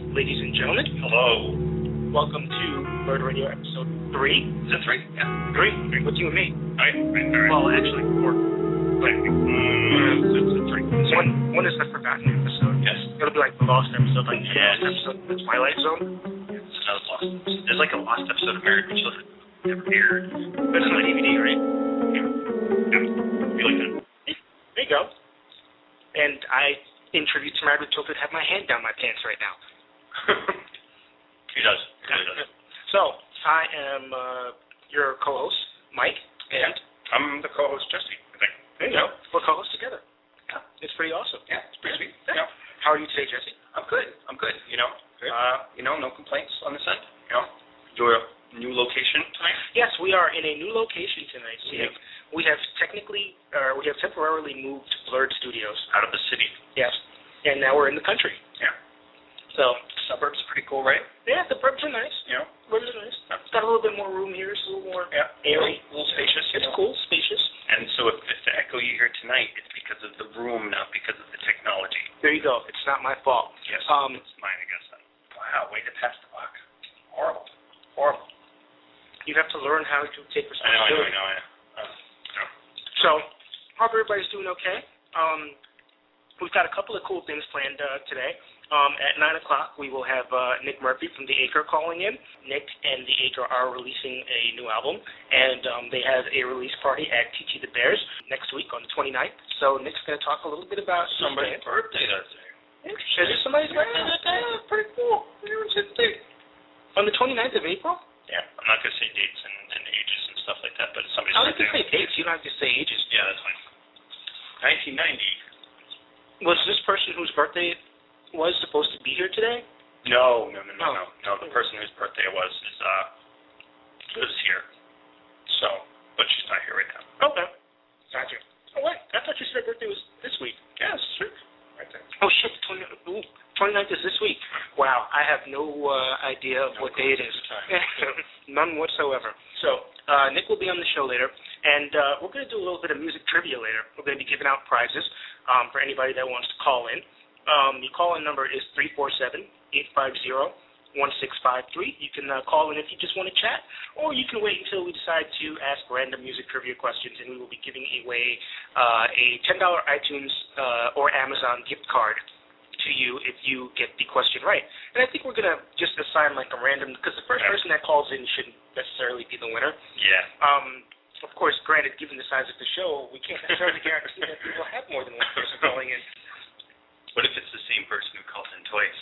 Ladies and gentlemen, hello. Welcome to Bird Radio episode 3. Is it 3? Yeah. 3? What's you and me? All right. Well, actually, 4. It's 3. One is the forgotten episode. Yes. It'll be like the lost episode, like the lost episode of The Twilight Zone. It's another lost. There's like a lost episode of Married with Children. Never aired. But it's on DVD, right? Yeah. You like that? There you go. And I, in tribute to Married with Children, have my hand down my pants right now. He does. He really does. So, I am your co-host, Mike, and I'm the co-host, Jesse, I think. There you go. We're co-hosts together. Yeah. It's pretty awesome. Yeah, it's pretty sweet. Yeah. How are you today, Jesse? I'm good. Good. No complaints on this end. Do a new location tonight. Yes, we are in a new location tonight. We have temporarily moved Blurred Studios Out of the city. Yes, and now we're in the country. Yeah. So suburbs are pretty cool, right? Yeah, the burbs are nice. Burbs are nice. It's got a little bit more room here. It's a little more airy, a little spacious. It's cool, spacious. And so if the echo you hear tonight, it's because of the room, not because of the technology. There you go. It's not my fault. Yes. It's mine, I guess. Wow, way to pass the buck. Horrible. You have to learn how to take responsibility. I know. So, hope everybody's doing okay. We've got a couple of cool things planned today. At 9 o'clock, we will have Nick Murphy from The Acre calling in. Nick and The Acre are releasing a new album, and they have a release party at TT the Bears next week on the 29th. So Nick's going to talk a little bit about somebody's birthday that day. Interesting. Is it somebody's birthday that day? Yeah, pretty cool. On the 29th of April? Yeah, I'm not going to say dates and ages and stuff like that, but it's somebody's birthday. I like to say dates. You don't have to say ages. Yeah, that's fine. 1990. Was this person whose birthday was supposed to be here today? No. The person whose birthday it was lives here. So, but she's not here right now. Okay. Gotcha. Oh, wait. I thought you said her birthday was this week. Yeah, it's true. Right there. Oh, shit. 29th is this week. Wow. I have no idea of what day it is. None whatsoever. So, Nick will be on the show later, and we're going to do a little bit of music trivia later. We're going to be giving out prizes for anybody that wants to call in. The call-in number is 347-850-1653. You can call in if you just want to chat, or you can wait until we decide to ask random music trivia questions, and we will be giving away a $10 iTunes or Amazon gift card to you if you get the question right. And I think we're going to just assign like a random, because the first person that calls in shouldn't necessarily be the winner. Yeah. Of course, granted, given the size of the show, we can't necessarily guarantee that we will have more than one person calling in. What if it's the same person who called in twice?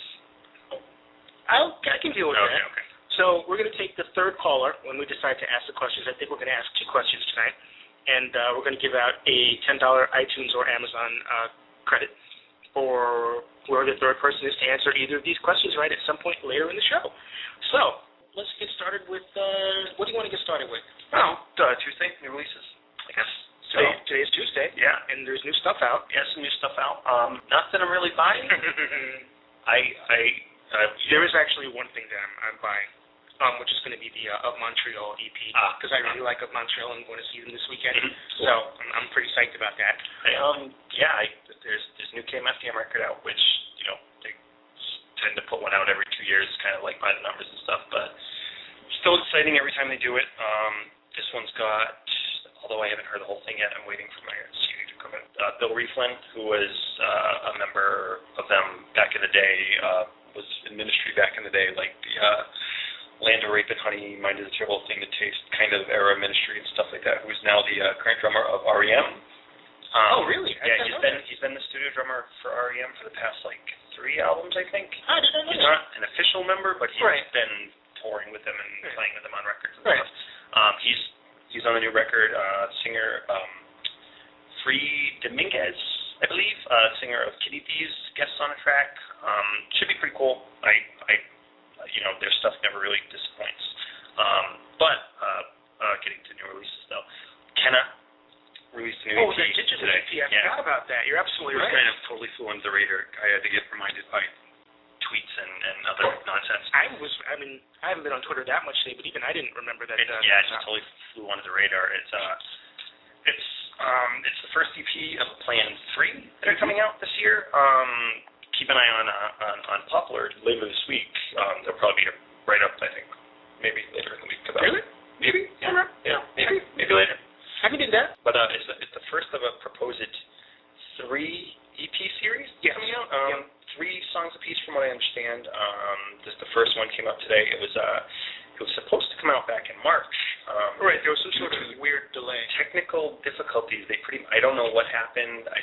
I can deal with that. Okay. So we're going to take the third caller when we decide to ask the questions. I think we're going to ask 2 questions tonight, and we're going to give out a $10 iTunes or Amazon credit for whoever the third person is to answer either of these questions right at some point later in the show. So let's get started with, what do you want to get started with? Tuesday, new releases, I guess. Today is Tuesday. Yeah. And there's new stuff out. Yeah, some new stuff out. Not that I'm really buying. There is actually one thing that I'm buying, which is going to be the Of Montreal EP, because I really like Of Montreal and I'm going to see them this weekend. Mm-hmm. So I'm pretty psyched about that. There's new KMFDM record out, which, they tend to put one out every 2 years, kind of like by the numbers and stuff, but still exciting every time they do it. This one's got, although I haven't heard the whole thing yet, I'm waiting for my CD to come in. Bill Rieflin, who was a member of them back in the day, was in ministry back in the day, like the Land of Rape and Honey, Mind is a Terrible Thing to Taste kind of era ministry and stuff like that, who's now the current drummer of R.E.M. Oh, really? He's been the studio drummer for R.E.M. for the past, 3 albums, I think. I didn't know He's not an official member, but he's been touring with them and playing with them on records and stuff. He's on the new record, singer Free Dominguez, I believe, singer of Kitty D's, guests on a track. Should be pretty cool. Their stuff never really disappoints. But getting to new releases though, Kenna released a new EP today. I forgot about that. You're absolutely right. It kind of totally flew under the radar. I had to get reminded by tweets and other nonsense. I haven't been on Twitter that much today, but even I didn't remember that. It just totally flew under the radar. It's the first EP of Plan 3 that are coming out this year. keep an eye on Poplar later this week. There'll probably be a write-up, I think, maybe later in the week about Really? Maybe. Yeah, maybe later. Have you did that? But it's the first of a proposed 3 EP series coming out. 3 songs apiece, from what I understand. Just the first one came out today. It was supposed to come out back in March. Right. There was some sort of weird delay. Technical difficulties. I don't know what happened. I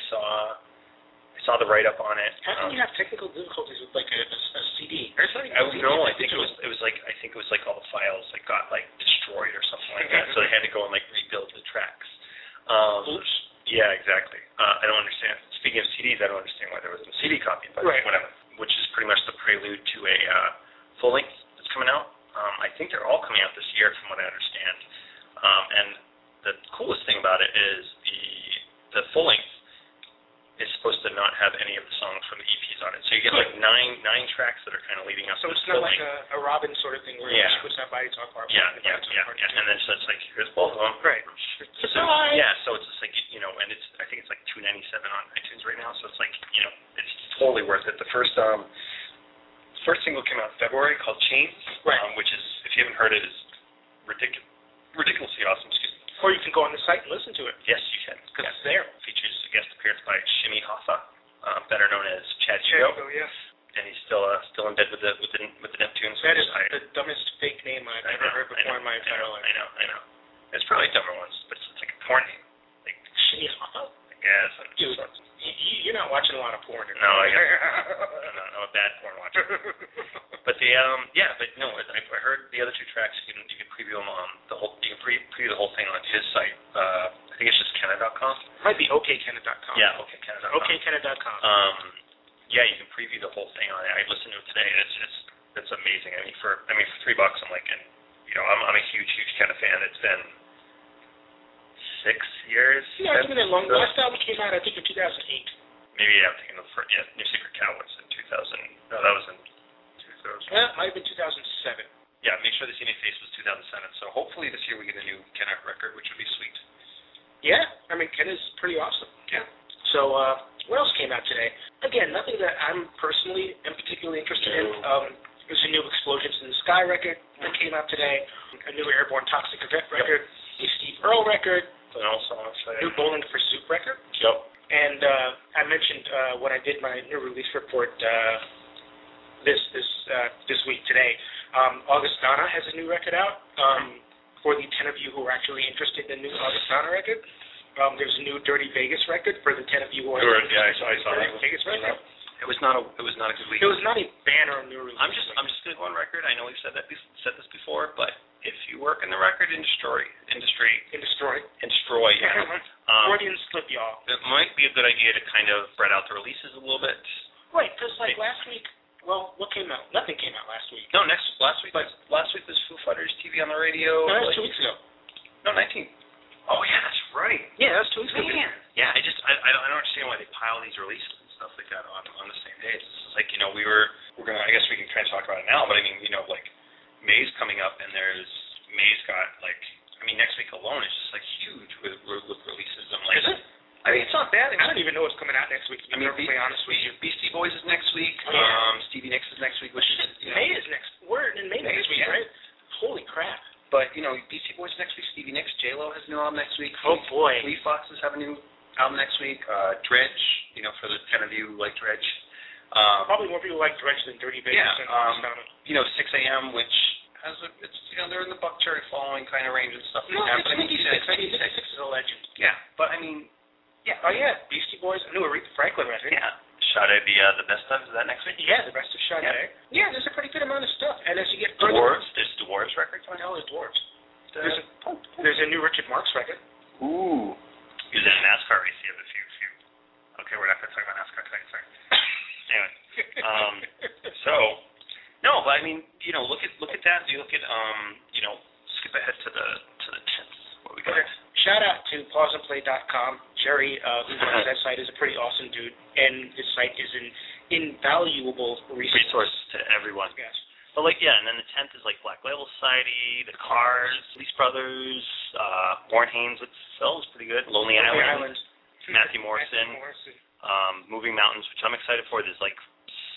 saw the write up on it. How can you have technical difficulties with like a CD? I don't know. I think it was like all the files got destroyed or something like that. So they had to go and rebuild the tracks. Oops. Yeah, exactly. I don't understand. Speaking of CDs, I don't understand why there wasn't a CD copy, but whatever. Which is pretty much the prelude to a full length that's coming out. I think they're all coming out this year, from what I understand. And the coolest thing about it is the full length is supposed to not have any of the songs from the EPs on it. So you get nine tracks that are kind of leading up to the full length. So it's not like a Robin sort of thing where you puts that body talk part. Yeah. And then so it's here's both of them. Right. Surprise! So it's just and I think it's $2.97 on iTunes right now. So it's it's totally worth it. The first single came out in February called Chains, which is, if you haven't heard it, is ridiculously awesome. Excuse me. Or you can go on the site and listen to it. Yes, you can. Because it's there. Features a guest appearance by Shimi Hoffa, better known as Chad Hugo. Yes. And he's still in bed with the Neptunes. That is the dumbest fake name I've ever heard before in my entire life. I know. There's probably dumber ones, but it's like a porn name. Shimi Hoffa? Yes. Dude, you're not watching a lot of porn. No, I'm a bad porn watcher. But I heard the other 2 tracks. You can preview them on you can preview the whole thing on his site. I think it's just Kenna.com. Might be OKCenna.com. Yeah, OKCenna.com. OKCenna.com. Yeah, you can preview the whole thing on it. I listened to it today, and it's amazing. For $3, I'm I'm a huge Kenna fan. It's been 6 years. Yeah, it's been that long. Last album came out, I think, in 2008. Maybe I'm thinking of New Secret Cow was in 2000. No, that was in 2000. Yeah, it might have been 2007. Yeah, Make Sure They See My Face was 2007. So hopefully this year we get a new Kenna record, which would be sweet. Yeah, Kenna's pretty awesome. Yeah. So what else came out today? Again, nothing that I'm personally am particularly interested in. There's a new Explosions in the Sky record that came out today. A new Airborne Toxic Event record. A Steve Earle record. And also, new Bowling for Soup record. Yep. And I mentioned when I did my new release report this week today. Augustana has a new record out. For the 10 of you who are actually interested in the new Augustana record, there's a new Dirty Vegas record. For the 10 of you who are interested I saw in the Vegas record. It was not a good week. It was not a banner new release. I'm just gonna go on record. I know we've said this before, but if you work in the record industry, yeah. Freudian slip, y'all. It might be a good idea to kind of spread out the releases a little bit. Right, because last week, what came out? Nothing came out last week. No, last week was Foo Fighters TV on the radio. No, that was 2 weeks ago. No, 19. Oh yeah, that's right. Yeah, that was 2 weeks ago. Man. Yeah, I don't understand why they pile these releases and stuff like that on the same days. It's like we're gonna. I guess we can try and talk about it now, but May's coming up, and May's got next week alone is just huge with releases. Is it? It's not bad. I don't even know what's coming out next week. To be perfectly honest with you, Beastie Boys is next week. Stevie Nicks is next week. Which is May is next. We're in May next week, right? Holy crap! But Beastie Boys next week. Stevie Nicks, J-Lo has a new album next week. Oh boy. Fleet Foxes have a new album next week. Dredge, for the 10 of you who like Dredge. Probably more people like Dredge than Dirty Vegas. Yeah. 6 a.m., which has they're in the Buckcherry following kind of range and stuff. No, it's 86 is a legend. Yeah, but yeah. Oh yeah, Beastie Boys. I knew Aretha Franklin record. Yeah. Sade, the best of, is that next week? Yeah, the best of Sade. Yeah, there's a pretty good amount of stuff. And as you get further, there's Dwarves record. What the hell is Dwarves? There's a new Richard Marx record. Ooh. He was in a NASCAR race. He has a few. Okay, we're not going to talk about NASCAR tonight. Sorry. Anyway. No, but look at that. You look at skip ahead to the 10th. What we got? Okay. Shout out to pauseandplay.com. Jerry, who runs that site, is a pretty awesome dude, and his site is an invaluable resource to everyone. Yes. But and then the 10th is Black Label Society, The Cars, Lease Brothers, Warren Haynes with Phil is pretty good. Lonely Island. Matthew Morrison. Moving Mountains, which I'm excited for. There's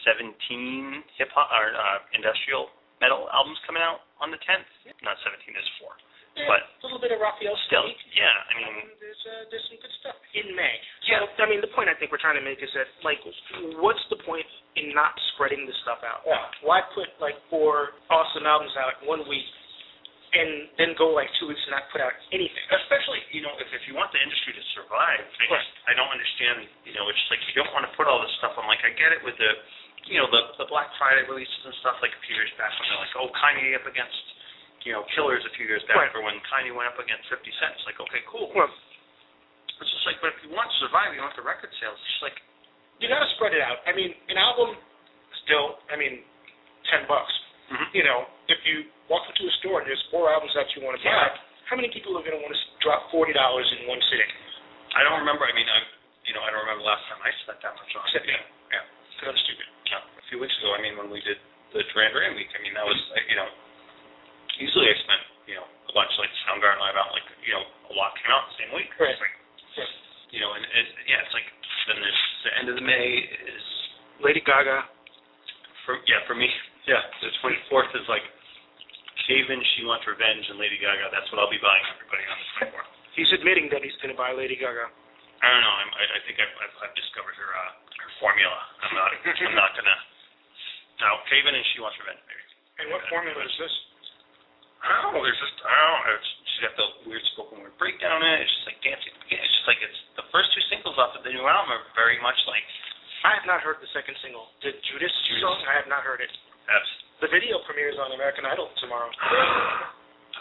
17 hip hop or industrial metal albums coming out on the 10th. Not 17, there's 4. Yeah, but a little bit of Raphael still, State. yeah, I mean, there's some good stuff in May. Yeah. So, I mean, the point I think we're trying to make is that, like, what's the point in not spreading this stuff out? Yeah. Why put, like, 4 awesome albums out in 1 week and then go, like, 2 weeks and not put out anything? Especially, you know, if you want the industry to survive, I don't understand, you know, it's like you don't want to put all this stuff on. Like, I get it with the, you know, the Black Friday releases and stuff, like a few years back when they're like, oh, Kanye up against, you know, Killers a few years back, or when Kanye went up against 50 Cent. It's like, okay, cool. Well, it's just like, but if you want to survive, you want the record sales. It's just like, you got to spread it out. I mean, an album still, I mean, $10. Mm-hmm. You know, if you walk into a store and there's 4 albums that you want to buy, how many people are going to want to drop $40 in one sitting? I don't remember. I mean, I don't remember the last time I spent that much on it. Yeah. Kind of stupid. Yeah. A few weeks ago, I mean, when we did the Duran Duran week, I mean, that was, you know, usually I spent, you know, a bunch, like Soundgarden Live out, like, you know, a lot came out the same week. Right. It's like, you know, and it's like, then there's the end of the May is Lady Gaga. For me, the 24th is like Cave-In, She Wants Revenge, and Lady Gaga. That's what I'll be buying everybody on the 24th. He's admitting that he's going to buy Lady Gaga. I don't know. I think I've discovered her formula. I'm not gonna. No, Cave-In and She Wants Revenge, maybe. And what formula is this? I don't know. She's got the weird spoken word breakdown in it. It's just like dancing. It's just like it's the first 2 singles off of the new album are very much like. I have not heard the second single. The Judas song. I have not heard it. The video premieres on American Idol tomorrow. That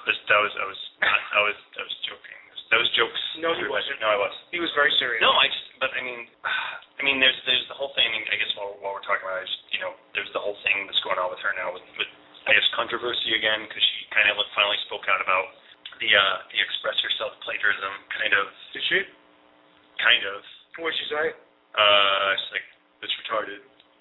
was joking. That was jokes. No, he wasn't. No, I was. He was very serious. No, I mean, there's the whole thing. I mean, I guess while we're talking about it, you know, there's the whole thing that's going on with her now with I guess controversy again because she kind of finally spoke out about the express yourself plagiarism kind of. Did she? Kind of. What did she say? It's like it's retarded.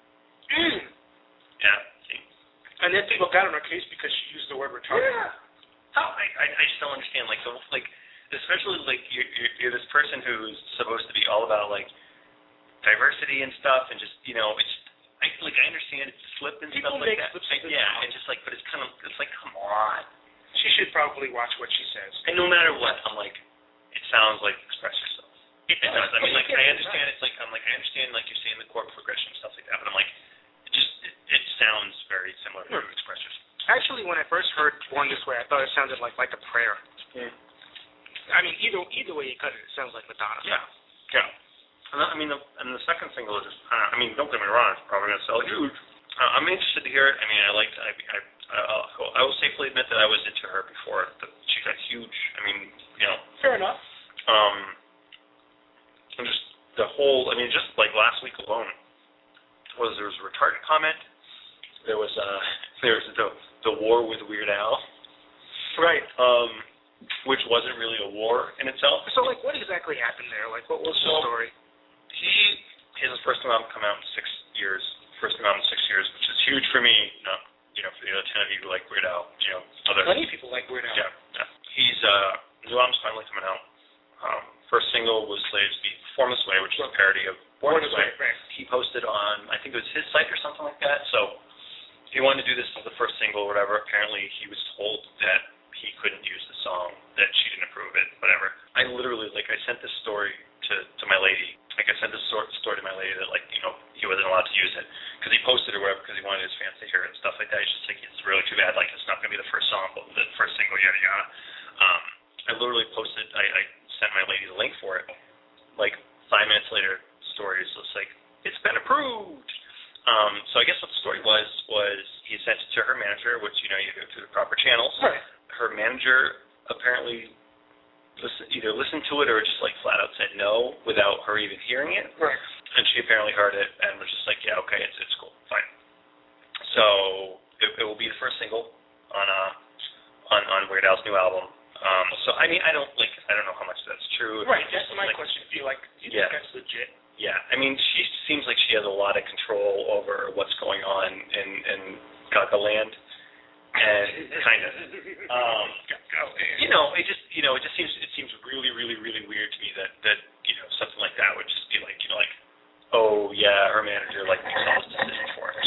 Yeah. See. And then people got on her case because she used the word retarded. Yeah. Oh, I just don't understand. Like especially like you're this person who's supposed to be all about like diversity and stuff, and just you know it's. I understand it's slip and people stuff like that. And just like, but it's like, come on. She should probably watch what she says. And no matter what, I'm like, it sounds like express yourself. It does. I mean, like, I understand it's like, I understand like you're saying the chord progression and stuff like that, but I'm like, it sounds very similar to express yourself. Actually, when I first heard Born This Way, I thought it sounded like a prayer. Yeah. I mean, either way you cut it, it sounds like Madonna. Yeah. Yeah. I mean, the second single is just, I mean, don't get me wrong, it's probably going to sell huge. I'm interested to hear it. I mean, I will safely admit that I was into her before. She got huge. I mean, you know. Fair enough. And just the whole, I mean, just like last week alone, there was a retarded comment. There was the war with Weird Al. Right. Which wasn't really a war in itself. So, like, what exactly happened there? Like, what was the story? He has his first album come out in 6 years. First album in 6 years, which is huge for me. Not, you know, for the other 10 of you who like Weird Al. You know, plenty of people like Weird Al. Yeah. He's new album's finally coming out. First single was Slaves Be Perform This Way, which is a parody of Born This Way. Right. He posted on, I think it was his site or something like that. So he wanted to do this as the first single or whatever. Apparently he was told that he couldn't use the song, that she didn't approve it, whatever. I literally, like, I sent this story to my lady. Like, I sent this story to my lady that, like, you know, he wasn't allowed to use it because he posted it or whatever because he wanted his fans to hear it and stuff like that. He's just like, it's really too bad. Like, it's not going to be the first song, but the first single, yada, yada. I literally posted, I sent my lady the link for it. Like, 5 minutes later, the story is just like, it's been approved. So I guess what the story was he sent it to her manager, which, you know, you do through the proper channels. Right. Her manager apparently either listened to it or just like flat out said no without her even hearing it. Right. And she apparently heard it and was just like, yeah, okay, it's cool, fine. So it will be the first single on Weird Al's new album. So I mean, I don't know how much that's true. Right. That's my question. Do you think that's legit? Yeah. I mean, she seems like she has a lot of control over what's going on in Gaga Land. And kind of, you know, it just seems really, really, really weird to me that you know something like that would just be like, you know, like, oh yeah, her manager like makes all this decision for her.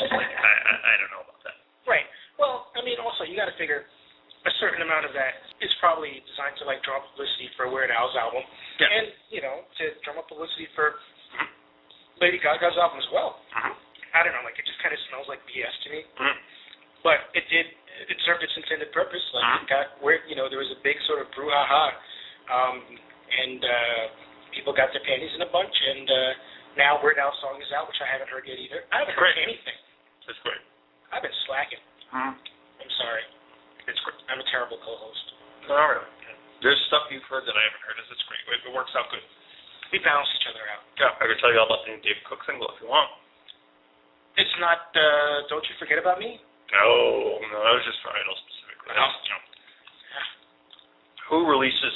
originally designed to like drum up publicity for Weird Al's album, and to drum up publicity for Lady Gaga's album as well. I don't know, like it just kind of smells like BS to me. But it served its intended purpose. Like it got where there was a big sort of brouhaha, and people got their panties in a bunch, and now Weird Al's song is out, which I haven't heard yet either. I haven't heard anything. That's great. I've been slacking. I'm sorry. It's great. I'm a terrible co-host. No, really. There's stuff you've heard that I haven't heard. It's great. It works out good. We balance each other out. Yeah, I could tell you all about the David Cook single if you want. It's not, Don't You Forget About Me? No, that was just for Idol specifically. Who releases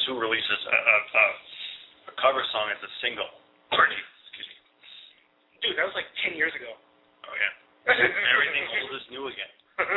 a cover song as a single? Excuse me. Dude, that was like 10 years ago. Oh, yeah. Everything old is new again.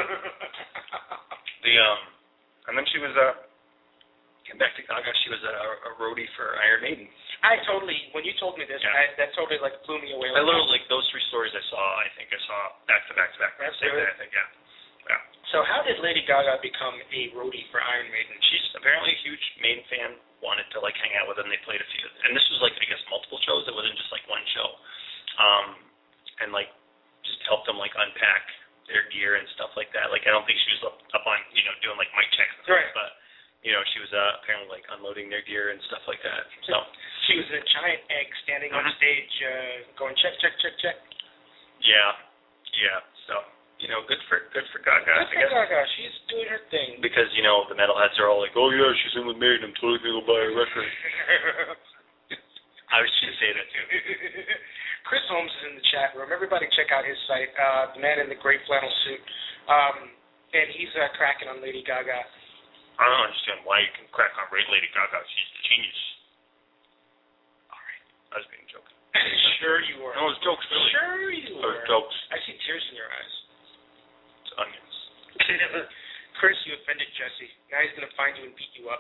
And then she was came back to Gaga. She was a roadie for Iron Maiden. When you told me this, that totally like blew me away. I literally like those 3 stories I saw back to back. That's same good. day, I think, yeah. So how did Lady Gaga become a roadie for Iron Maiden? She's apparently a huge Maiden fan. Wanted to like hang out with them. They played a few, and this was like I guess multiple shows. It wasn't just like one show, and like just helped them like unpack their gear and stuff like that. Like I don't think she was up on doing like mic checks and stuff, right. But she was apparently like unloading their gear and stuff like that. So she was a giant egg standing on stage, going check, check, check, check. Yeah. So good for Gaga. Good for Gaga. She's doing her thing. Because the metalheads are all like, oh yeah, she's in with Maiden. I'm totally gonna go buy a record. I was just gonna say that too. Chris Holmes is in the chat room. Everybody check out his site, the man in the gray flannel suit. And he's cracking on Lady Gaga. I don't understand why you can crack on Lady Gaga. She's a genius. All right. I was being joking. Sure you were. No, it was jokes, really. Sure you were. It was jokes. I see tears in your eyes. It's onions. Chris, you offended Jesse. Now he's going to find you and beat you up.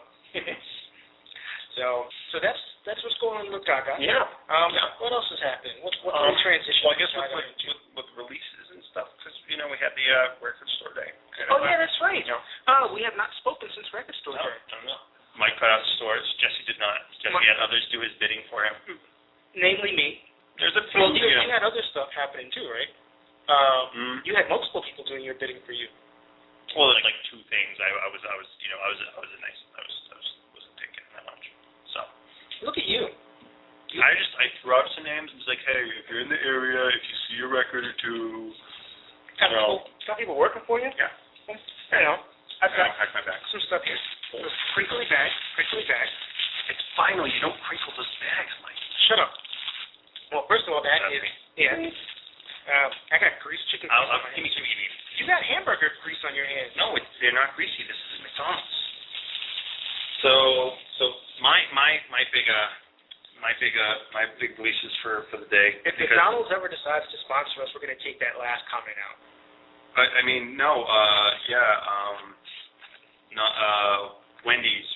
So that's what's going on with Gaga. Yeah. What else is happening? What transition? Well, I guess with releases and stuff, because we had the record store day. Yeah, that's right. We have not spoken since record store day. No. Mike put out the stores. Jesse did not. Jesse had others do his bidding for him. Namely me. There's a few. Well, you had other stuff happening too, right? You had multiple people doing your bidding for you. Well, like 2 things. I was a nice. I wasn't taking that much. So. Look at you. I threw out some names and was like, hey, if you're in the area, if you see a record or 2. Got people working for you? Yeah. I've got my back. some stuff here. Crinkly bag. It's finally, you don't crinkle those bags, Mike. Shut up. Well, first of all, that is, I got grease chicken. Give me. You got hamburger grease on your hands. No, they're not greasy. This is McDonald's. So my big releases for the day. If McDonald's ever decides to sponsor us, we're going to take that last comment out. Wendy's.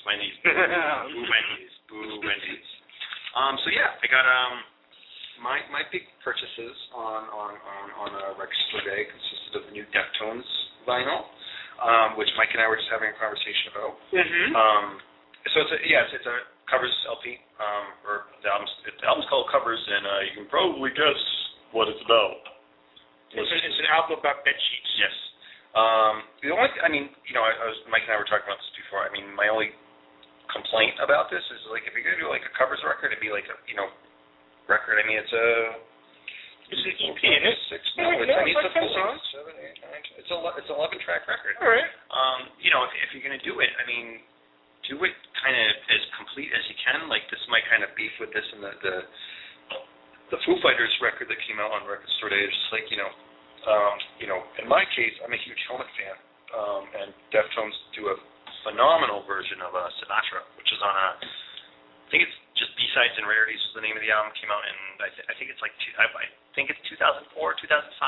Boo Wendy's. I got my big purchases on a record store day consisted of the new Deftones vinyl, which Mike and I were just having a conversation about. So it's a covers LP, or the album's called Covers, and you can probably guess what it's about. It's an album about bed sheets. Yes. The only, Mike and I were talking about this before. My only complaint about this is like if you're gonna do like a covers record, it'd be like a record. It's an EP. It's a full song. 7, 8, 9. It's 11 track record. All right. If you're gonna do it, do it kind of as complete as you can. Like this might kind of beef with this and the Foo Fighters record that came out on Record Store Day is just like in my case, I'm a huge Helmet fan, and Deftones do a phenomenal version of Sinatra, which is on I think it's just B-Sides and Rarities was the name of the album. Came out in I think it's like I think it's 2004, 2005.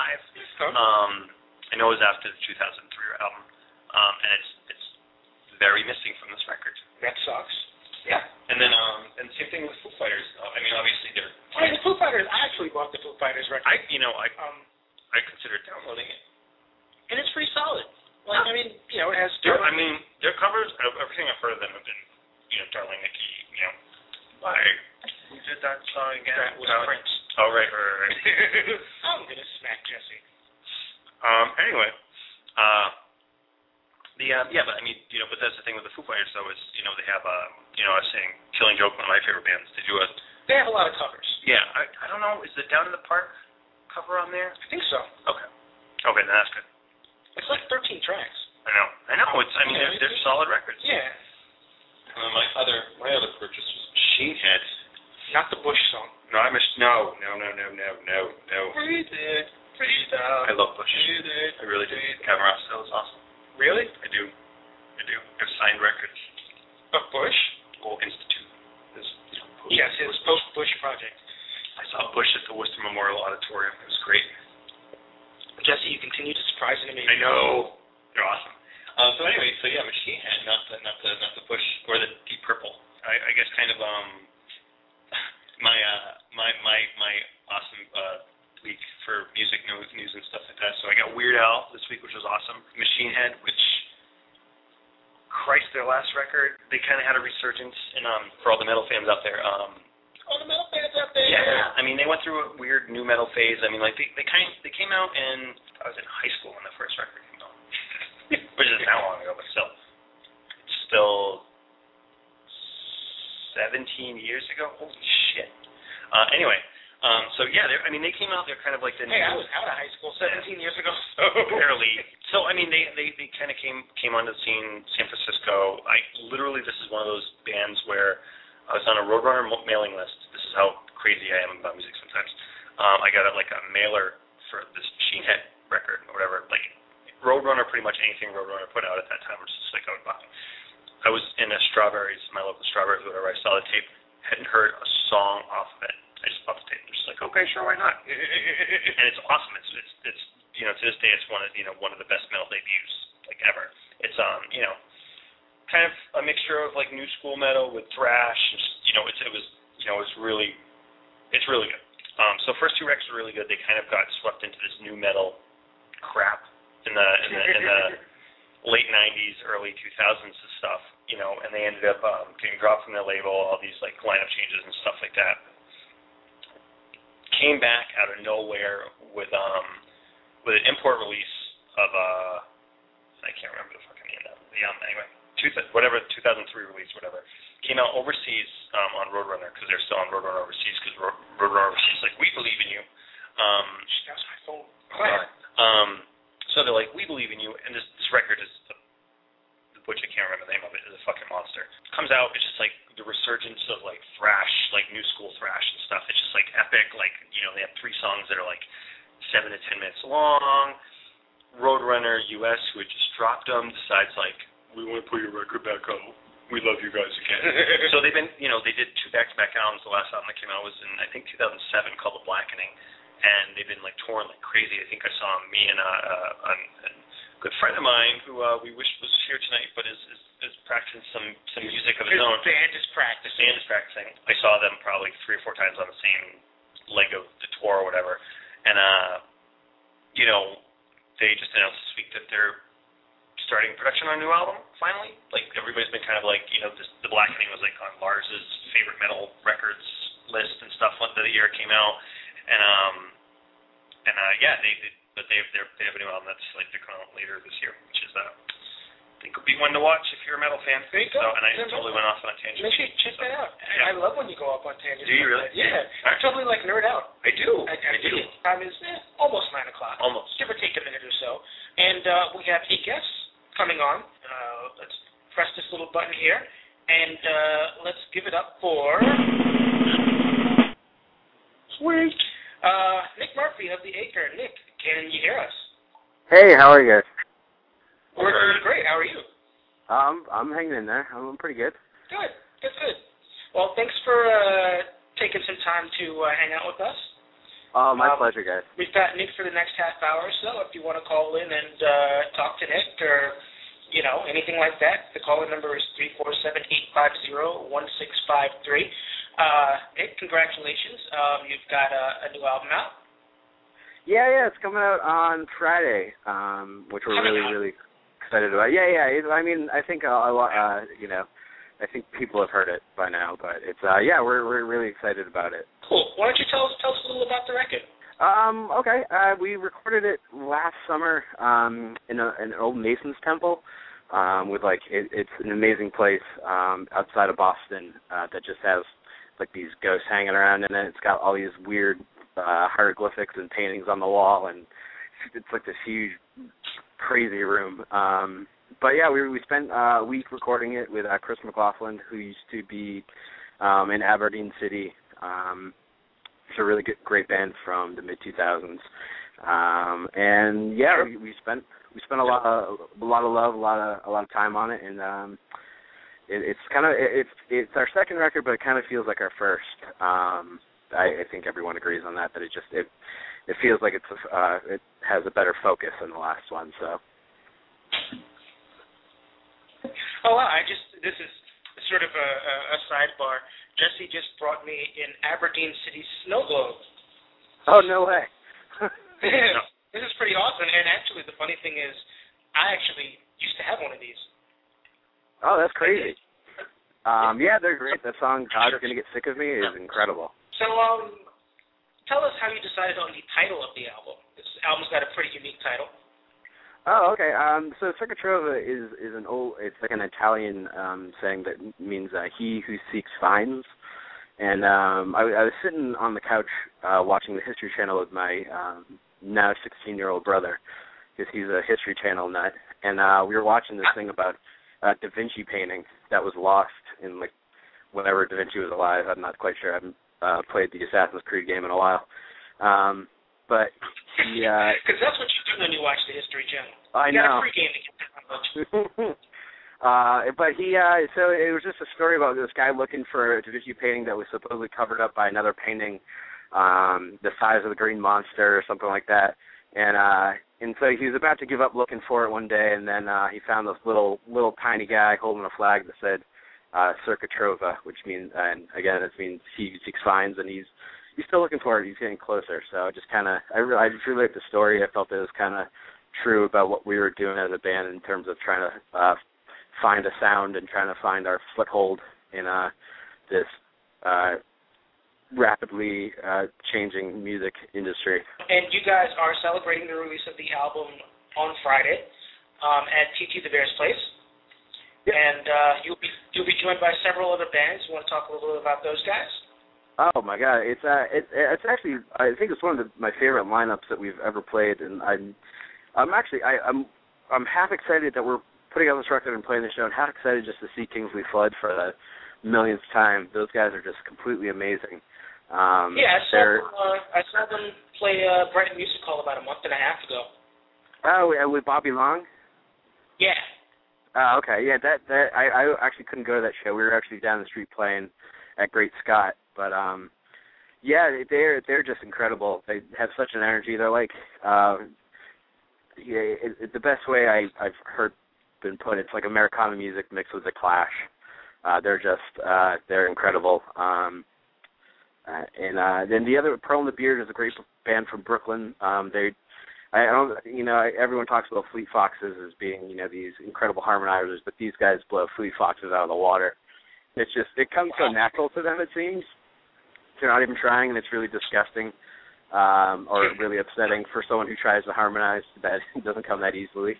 I know it was after the 2003 album, and it's very missing from this record. That sucks. Yeah, and then and same thing with Foo Fighters. Obviously they're. The Foo Fighters. I actually bought the Foo Fighters record. I considered downloading it, and it's pretty solid. Like it has. Their covers. Everything I've heard of them have been We did that song again. That was Prince. Oh, right. I'm going to smack Jesse. Anyway, but I mean, but that's the thing with the Foo Fighters, though, is, they have, I was saying, Killing Joke, one of my favorite bands, They have a lot of covers. Yeah, I don't know, is the Down in the Park cover on there? I think so. Okay, then that's good. It's like 13 tracks. I know, they're solid records. Yeah. My other purchase was Machine Head. Not the Bush song. No. Breathe in, breathe out. I love Bush. I really do. Kevin Rossdale is awesome. Really? I do. I've signed records. Of Bush? Gold Institute. Yes, his post-Bush project. I saw Bush at the Worcester Memorial Auditorium. It was great. Jesse, you continue to surprise me. I know. They're awesome. So anyway, Machine Head, not the Bush or the Deep Purple. I guess kind of my awesome week for music news and stuff like that. So I got Weird Al this week, which was awesome. Machine Head, which, Christ, their last record, they kind of had a resurgence in for all the metal fans out there. All the metal fans out there. Yeah, I mean, they went through a weird new metal phase. I mean, like they came out in, I was in high school when the first record came out, which isn't that long ago, but still, it's still 17 years ago. Holy shit. Anyway. They came out. They're kind of like the. Hey, I was out of high school 17 years ago. So barely. So I mean, they kind of came onto the scene, San Francisco. This is one of those bands where I was on a Roadrunner mailing list. This is how crazy I am about music sometimes. I got a mailer for this Machine Head record or whatever. Like Roadrunner, pretty much anything Roadrunner put out at that time was just like I would buy. I was in a my local Strawberries, whatever. I saw the tape, hadn't heard a song off of it. I just bought the tape. Just like, okay, sure, why not? And it's awesome. It's to this day, it's one of the best metal debuts like ever. It's kind of a mixture of like new school metal with thrash. It's really good. So first two records were really good. They kind of got swept into this new metal crap in the late 90s, early 2000s and stuff, and they ended up getting dropped from their label, all these like lineup changes and stuff like that. Came back out of nowhere with an import release of I can't remember the fucking name of the album anyway. 2003 release, whatever. Came out overseas on Roadrunner because they're still on Roadrunner overseas because Roadrunner overseas is like, we believe in you. That was my phone. So they're like, we believe in you, and this record is, which I can't remember the name of it, is a fucking monster. Comes out, it's just like the resurgence of like thrash, like new school thrash and stuff. It's just like epic, like, they have 3 songs that are like 7 to 10 minutes long. Roadrunner US, who had just dropped them, decides like, we want to put your record back out. We love you guys again. So they've been, they did 2 back-to-back albums. The last album that came out was in, I think, 2007, called The Blackening. And they've been like touring like crazy. I think I saw me and a good friend of mine who we wish was here tonight, but is practicing some music of his own. His band is practicing. I saw them probably 3 or 4 times on the same leg of the tour or whatever. And they just announced this week that they're starting production on a new album. Finally, like everybody's been kind of like The Blackening was like on Lars's favorite metal records list and stuff when the year it came out. They have a new album that's slated to come out later this year, which is I think would be one to watch if you're a metal fan. There you go. And I totally went off on a tangent. Make sure you check that out. Yeah. I love when you go off on tangents. Do you really? Yeah. I totally like nerd out. I do. I do. Time is almost 9 o'clock. Almost. Give or take a minute or so. And we have 8 guests coming on. Let's press this little button here, and let's give it up for Sweet. Nick Murphy of The Acre. Nick, can you hear us? Hey, how are you guys? We're doing great. How are you? I'm hanging in there. I'm pretty good. Good. Well, thanks for taking some time to hang out with us. Oh, my pleasure, guys. We've got Nick for the next half hour or so. If you want to call in and talk to Nick or, anything like that, the call-in number is 347-850-1653. Nick, congratulations. You've got a new album out. Yeah, it's coming out on Friday, which we're really excited about. Yeah. I mean, I think I think people have heard it by now, but it's we're really excited about it. Cool. Why don't you tell us a little about the record? Okay. We recorded it last summer in an old Mason's temple. With it's an amazing place outside of Boston that just has like these ghosts hanging around in it. It's got all these weird hieroglyphics and paintings on the wall, and it's like this huge, crazy room. But yeah, we spent a week recording it with Chris McLaughlin, who used to be in Aberdeen City. It's a really great band from the mid 2000s. And yeah, we spent a lot of love, a lot of time on it, and it's our second record, but it kind of feels like our first. I think everyone agrees on that it feels like it has a better focus than the last one. So. Oh wow! This is sort of a sidebar. Jesse just brought me an Aberdeen City snow globe. Oh no way! This is pretty awesome. And actually, the funny thing is, I actually used to have one of these. Oh, that's crazy. Yeah, they're great. That song, "God's Gonna Get Sick of Me," is incredible. So, tell us how you decided on the title of the album. This album's got a pretty unique title. Oh, okay. So Circa Trova is an old. It's like an Italian saying that means "he who seeks finds." And I was sitting on the couch watching the History Channel with my now 16-year-old brother, because he's a History Channel nut, and we were watching this thing about Da Vinci painting that was lost in like whenever Da Vinci was alive. I'm not quite sure. I haven't played the Assassin's Creed game in a while. But because that's what you do when you watch the History Channel. I know. You got a free game to get that. But so it was just a story about this guy looking for a Da Vinci painting that was supposedly covered up by another painting the size of the Green Monster or something like that. And so he was about to give up looking for it one day, and then he found this little tiny guy holding a flag that said Circa Trova, which means, and again, it means he who seeks finds, and he's still looking for it. He's getting closer. So just kind of, I just really liked the story. I felt it was kind of true about what we were doing as a band in terms of trying to find a sound and trying to find our foothold in this rapidly changing music industry. And you guys are celebrating the release of the album on Friday at TT the Bear's Place. Yep. And you'll be joined by several other bands. You want to talk a little bit about those guys? Oh my God, it's actually, I think it's one of my favorite lineups that we've ever played, and I'm half excited that we're putting out this record and playing the show, and half excited just to see Kingsley Flood for the millionth time. Those guys are just completely amazing. I saw them play Brighton Music Hall about a month and a half ago. Oh, with Bobby Long? Yeah. Okay, yeah, I actually couldn't go to that show. We were actually down the street playing at Great Scott, but yeah, they're just incredible. They have such an energy. They're like, the best way I've heard been put, it's like Americana music mixed with the Clash. They're incredible. And then the other, Pearl and the Beard is a great band from Brooklyn. Everyone talks about Fleet Foxes as being, these incredible harmonizers, but these guys blow Fleet Foxes out of the water. It comes so natural to them, it seems. They're not even trying, and it's really disgusting or really upsetting for someone who tries to harmonize. That it doesn't come that easily.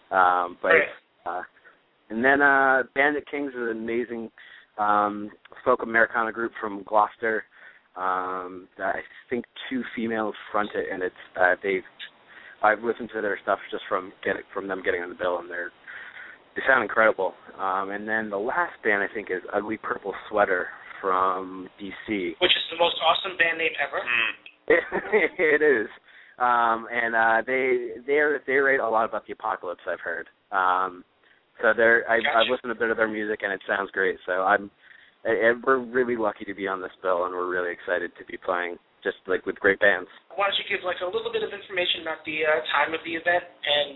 And then Bandit Kings is an amazing folk Americana group from Gloucester. I think two females front it, and I've listened to their stuff just from them getting on the bill, and they sound incredible. And then the last band I think is Ugly Purple Sweater from DC, which is the most awesome band name ever. It is, and they write a lot about the apocalypse, I've heard. So I've listened to a bit of their music, and it sounds great. So we're really lucky to be on this bill, and we're really excited to be playing just like with great bands. Why don't you give like a little bit of information about the time of the event and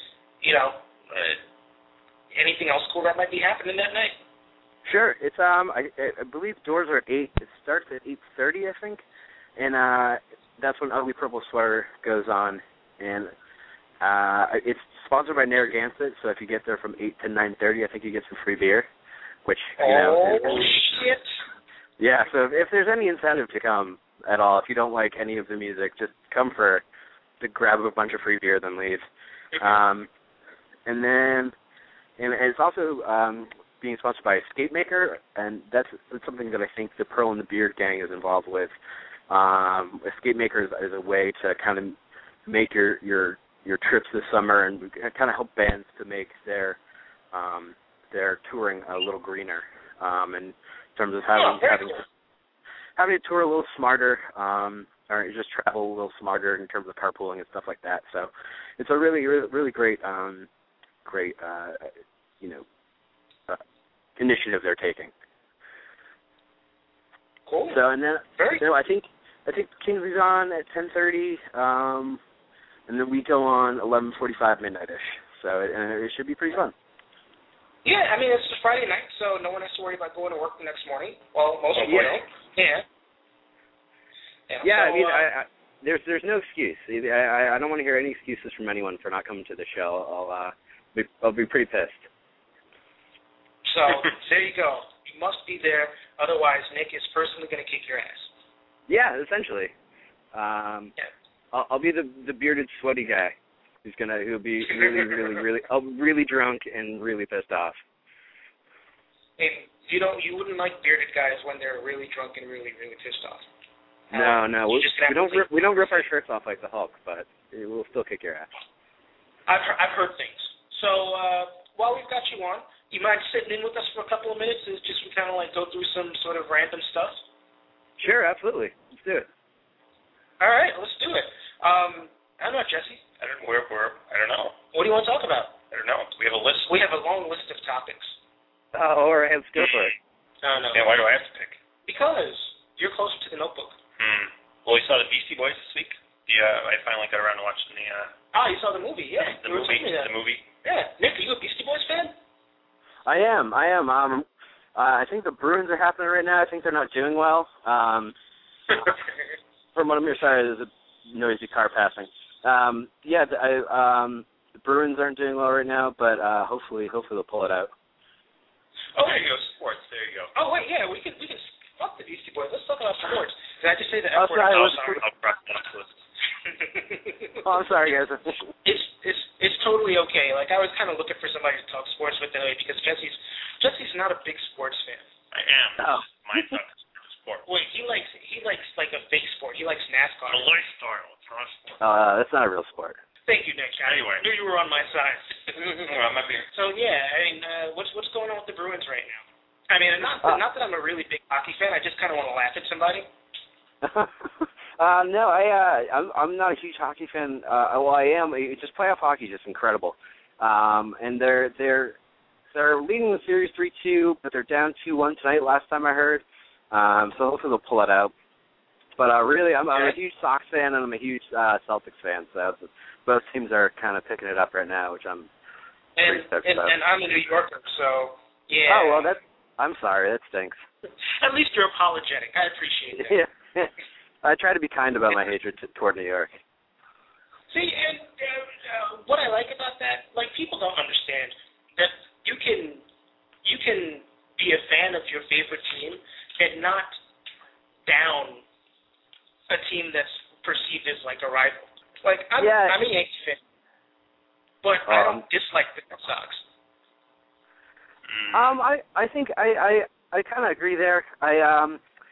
anything else cool that might be happening that night? Sure. It's I believe doors are at 8. It starts at 8:30, I think, and that's when Ugly Purple Sweater goes on, and it's sponsored by Narragansett. So if you get there from 8 to 9:30, I think you get some free beer. which shit. Yeah, so if there's any incentive to come at all, if you don't like any of the music, just come to grab a bunch of free beer, then leave. And it's also being sponsored by Skate Maker, and that's something that I think the Pearl and the Beard gang is involved with. Skate Maker is a way to kind of make your trips this summer and kind of help bands to make their touring a little greener. In terms of having to tour a little smarter, or just travel a little smarter in terms of carpooling and stuff like that. So it's a really, really, really great initiative they're taking. Cool. So and then I think Kingsley's on at 10:30, and then we go on 11:45 midnight-ish. So it should be pretty fun. Yeah, I mean it's a Friday night, so no one has to worry about going to work the next morning. Well, most people don't. Yeah. Yeah, so, I mean, there's no excuse. I don't want to hear any excuses from anyone for not coming to the show. I'll be pretty pissed. So there you go. You must be there, otherwise Nick is personally going to kick your ass. Yeah, essentially. I'll be the bearded, sweaty guy who'll be really drunk and really pissed off. And you wouldn't like bearded guys when they're really drunk and really, really pissed off. No, we don't rip our shirts off like the Hulk, but we'll still kick your ass. I've heard things. So while we've got you on, you mind sitting in with us for a couple of minutes and just kind of like go through some sort of random stuff? Sure, absolutely. Let's do it. All right, let's do it. I don't know, Jesse. I don't know. What do you want to talk about? I don't know. We have a list. We have a long list of topics. Oh, all right, let's go for it. No. Yeah, why do I have to pick? Because you're closer to the Notebook. Well, we saw the Beastie Boys this week. I finally got around to watching the. You saw the movie, yeah. The movie. Yeah, Nick, are you a Beastie Boys fan? I am. I think the Bruins are happening right now. I think they're not doing well. From what I'm hearing, sorry, there's a noisy car passing. The Bruins aren't doing well right now, but hopefully they'll pull it out. Oh, there you go, sports. There you go. Oh wait, yeah, we can fuck the Beastie Boys. Let's talk about sports. Did I just say the F word? Sorry. I'm sorry, guys. It's totally okay. Like I was kind of looking for somebody to talk sports with today because Jesse's not a big sports fan. I am. Oh. My sport. Wait, he likes like a fake sport. He likes NASCAR. A lifestyle. It's not a sport. That's not a real sport. Thank you, Nick. Anyway, I knew you were on my side. I'm up here. So yeah, I mean, what's going on with the Bruins right now? I mean, not that I'm a really big hockey fan. I just kind of want to laugh at somebody. No, I'm not a huge hockey fan. Well, I am. Just playoff hockey is just incredible. And they're leading the series 3-2, but they're down 2-1 tonight. Last time I heard. So hopefully they'll pull it out. But really, I'm a huge Sox fan and I'm a huge Celtics fan. So both teams are kind of picking it up right now, which I'm pretty stoked about. And I'm a New Yorker, so yeah. Oh well, I'm sorry, that stinks. At least you're apologetic. I appreciate that. Yeah. I try to be kind about my hatred toward New York. See, and what I like about that, like people don't understand that you can be a fan of your favorite team and not down a team that's perceived as like a rival. Like I'm a Yankees fan, but I don't dislike the Red Sox. I think I kind of agree there. I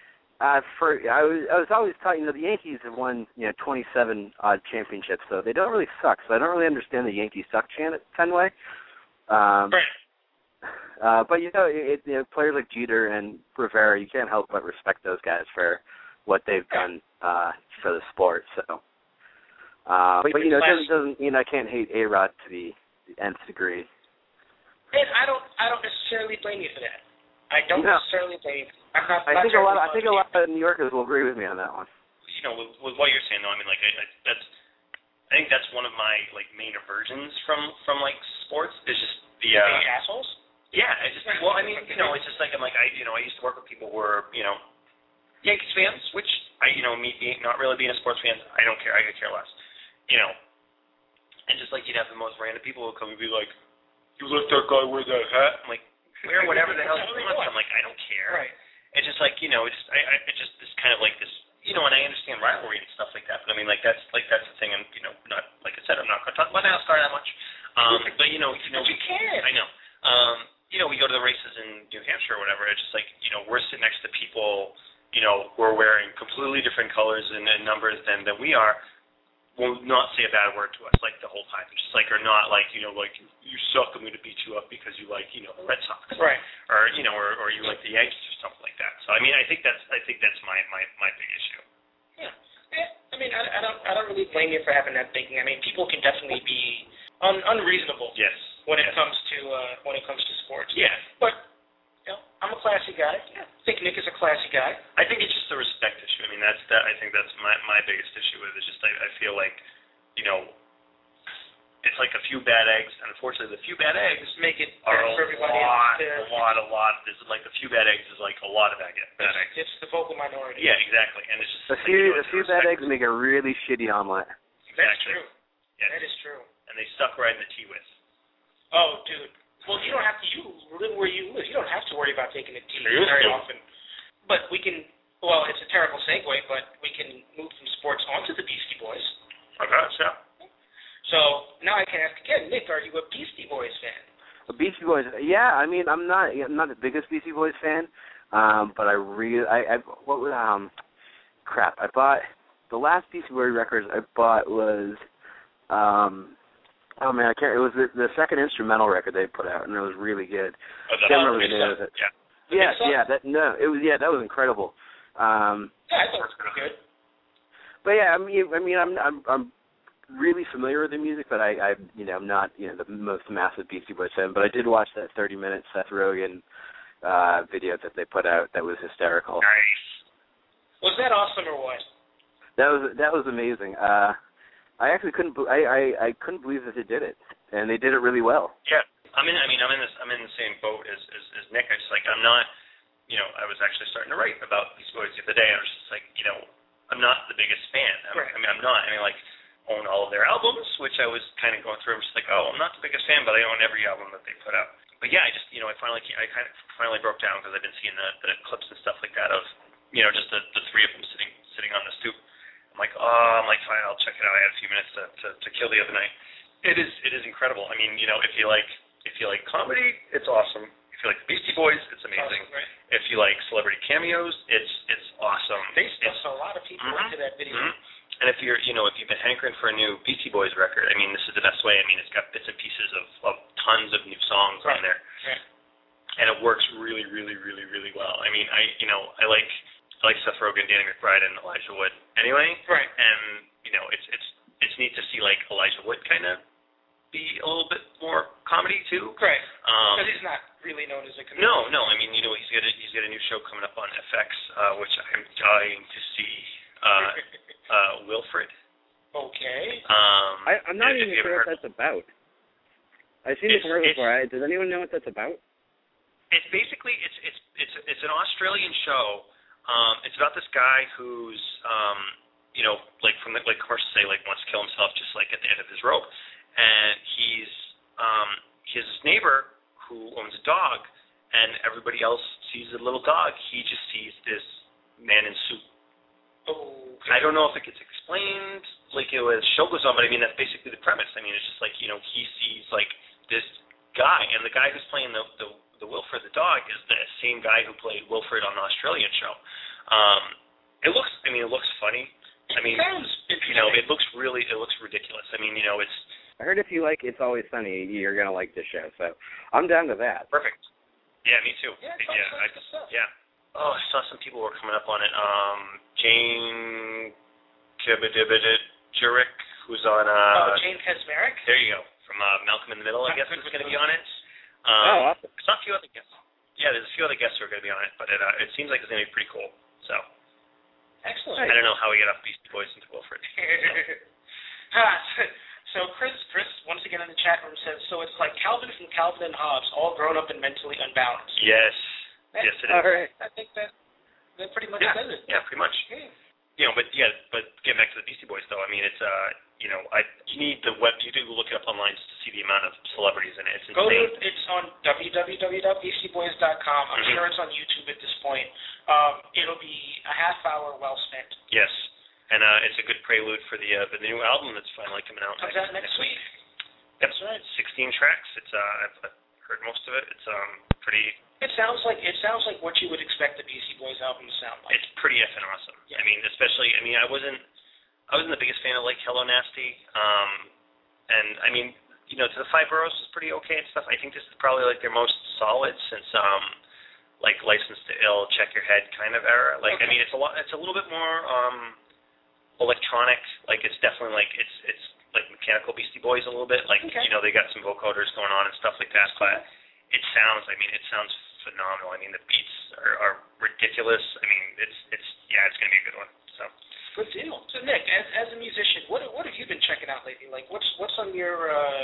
was always taught, the Yankees have won 27 odd championships, so they don't really suck. So I don't really understand the Yankees suck chant at Fenway. Right. But players like Jeter and Rivera, you can't help but respect those guys for what they've done for the sport. So, but it doesn't I can't hate A-Rod to the nth degree. And I don't necessarily blame you for that. I don't necessarily blame you. I think a lot of New Yorkers will agree with me on that one. With what you're saying though, I mean, like I think that's one of my like main aversions from like sports is just the assholes. Yeah, it's just it's just like I used to work with people who were Yankees fans, which me being not really being a sports fan, I don't care. I could care less, and just like you'd have the most random people who come and be like, "You let that guy wear that hat?" I'm like, wear whatever the hell you want. I'm like, I don't care. Right. It's just like, you know, it's just this kind of like this, you know, and I understand rivalry and stuff like that, but I mean, like that's the thing, and you know, not like I said, I'm not going to talk about NASCAR that much, but you know, But you can. I know, you know, we go to the races in New Hampshire or whatever. It's just like, you know, we're sitting next to people, you know, who are wearing completely different colors and numbers than we are. Will not say a bad word to us like the whole time. It's just like, or not like, you know, like you suck, I'm going to beat you up because you like, you know, the Red Sox, right? Or you know, or you like the Yankees or something like that. So I mean, I think that's my big issue. Yeah. I mean, I don't really blame you for having that thinking. I mean, people can definitely be unreasonable. Yes. When it comes to sports. Yeah. But you know, I'm a classy guy. Yeah. I think Nick is a classy guy. I think it's just a respect issue. I mean, I think that's my biggest issue with it. Is just I feel like, you know, it's like a few bad eggs, and unfortunately, the few bad eggs make it are for everybody a lot. There's like a few bad eggs is like a lot of bad eggs. It's the vocal minority. Yeah, exactly. And it's just a few bad eggs make a really shitty omelet. Exactly. That's true. Yes. That is true. And they suck right in the tea with. Oh, dude. Well, you don't have to. You live where you live. You don't have to worry about taking a tea very often. But we can. Well, it's a terrible segue, but we can move from sports onto the Beastie Boys. Okay, sure. So now I can ask again, Nick, are you a Beastie Boys fan? A Beastie Boys, yeah. I mean, I'm not the biggest Beastie Boys fan, but I bought the last Beastie Boys records I bought was. Oh man, I can't. It was the second instrumental record they put out, and it was really good. Oh, can't remember the name of it. Yeah. That was incredible. Yeah, I thought it was pretty good. But yeah, I mean, I'm really familiar with the music, but I'm not the most massive Beastie Boys fan. But I did watch that 30-minute Seth Rogen video that they put out. That was hysterical. Nice. Was that awesome or what? That was amazing. I actually couldn't believe that they did it, and they did it really well. Yeah, I'm in the same boat as Nick. I just like I'm not, you know, I was actually starting to write about these boys the other day. I was just like, you know, I'm not the biggest fan. I'm not. I mean, like, own all of their albums, which I was kind of going through. I'm just like, oh, I'm not the biggest fan, but I own every album that they put out. But yeah, I just, you know, I kind of finally broke down because I've been seeing the clips and stuff like that of, you know, just the three of them sitting on the stoop. I'm like, fine, I'll check it out. I had a few minutes to kill the other night. It is incredible. I mean, you know, if you like comedy, it's awesome. If you like the Beastie Boys, it's amazing. Awesome, right. If you like celebrity cameos, it's awesome. They stuffed a lot of people into that video. Mm-hmm. And if you've been hankering for a new Beastie Boys record, I mean, this is the best way. I mean, it's got bits and pieces of tons of new songs on there, and it works really, really, really, really well. I mean, I like Seth Rogen, Danny McBride, and Elijah Wood anyway. Right. And, you know, it's neat to see, like, Elijah Wood kind of be a little bit more comedy, too. Right. Because he's not really known as a comedian. No. I mean, you know, he's got a new show coming up on FX, which I'm dying to see. Wilfred. Okay. I'm not even sure what that's about. I've seen the commercial before. Does anyone know what that's about? It's basically it's an Australian show. It's about this guy who's, you know, like from the commercials say, like wants to kill himself just like at the end of his rope, and he's his neighbor who owns a dog, and everybody else sees the little dog. He just sees this man in suit. Oh. I don't know if it gets explained like it was show goes on, but I mean that's basically the premise. I mean it's just like, you know, he sees like this guy, and the guy who's playing the Wilfred the dog is the same guy who played Wilfred on the Australian show. It looks funny. I mean, you know, it looks ridiculous. I mean, you know, it's. I heard if you like It's Always Sunny, you're gonna like this show. So I'm down to that. Perfect. Yeah, me too. Yeah. Oh, I saw some people were coming up on it. Jane Kibidibidijerick, who's on. Jane Kaczmarek. There you go. From Malcolm in the Middle, I guess is going to be on it. Awesome. There's not a few other guests. Yeah, there's a few other guests who are going to be on it, but it seems like it's going to be pretty cool. So. Excellent. I don't know how we get off Beastie Boys into Wilfred. So Chris, once again in the chat room says, so it's like Calvin from Calvin and Hobbes, all grown up and mentally unbalanced. Yes. Yes, it is. All right. I think that pretty much says it. Yeah, pretty much. Okay. but getting back to the Beastie Boys, though, I mean, it's you need the web. You do look it up online just to see the amount of celebrities in it. It's insane. It's on www.beastieboys.com. I'm sure it's on YouTube at this point. It'll be a half hour well spent. Yes, and it's a good prelude for the new album that's finally coming out. Comes out next week. That's right. 16 tracks. It's I've heard most of it. It's pretty. It sounds like what you would expect the Beastie Boys album to sound like. It's pretty effing awesome. Yeah. I wasn't the biggest fan of like Hello Nasty, and I mean, To the Five Boroughs is pretty okay and stuff. I think this is probably like their most solid since like License to Ill, Check Your Head kind of era. Like, okay. I mean, it's a little bit more electronic. Like, it's definitely like it's like mechanical Beastie Boys a little bit. Like, okay. They got some vocoders going on and stuff like that. But it sounds phenomenal. I mean, the beats are ridiculous. I mean, it's gonna be a good one. So. Good deal. So Nick, as a musician, what have you been checking out lately? Like, what's on your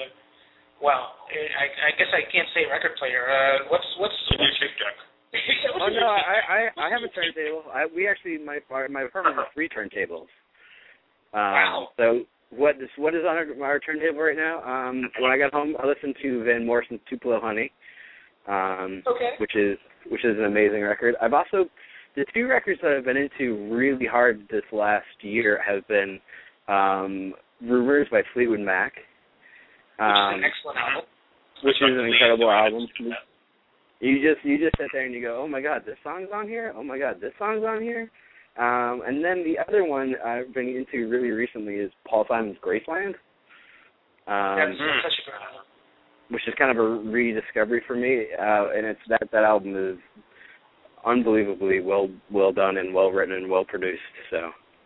I guess I can't say record player. What's your kick deck? Oh no, I have a turntable. My apartment has 3 turntables. Wow. So what is on our turntable right now? When I got home, I listened to Van Morrison's Tupelo Honey, okay. which is an amazing record. I've also the 2 records that I've been into really hard this last year have been Rumors by Fleetwood Mac. Which is an excellent album. Which is an incredible album. You just sit there and you go, oh my God, this song's on here? Oh my God, this song's on here? And then the other one I've been into really recently is Paul Simon's Graceland. That's such a good album. Which is kind of a rediscovery for me, and it's that album is unbelievably well done and well written and well produced. So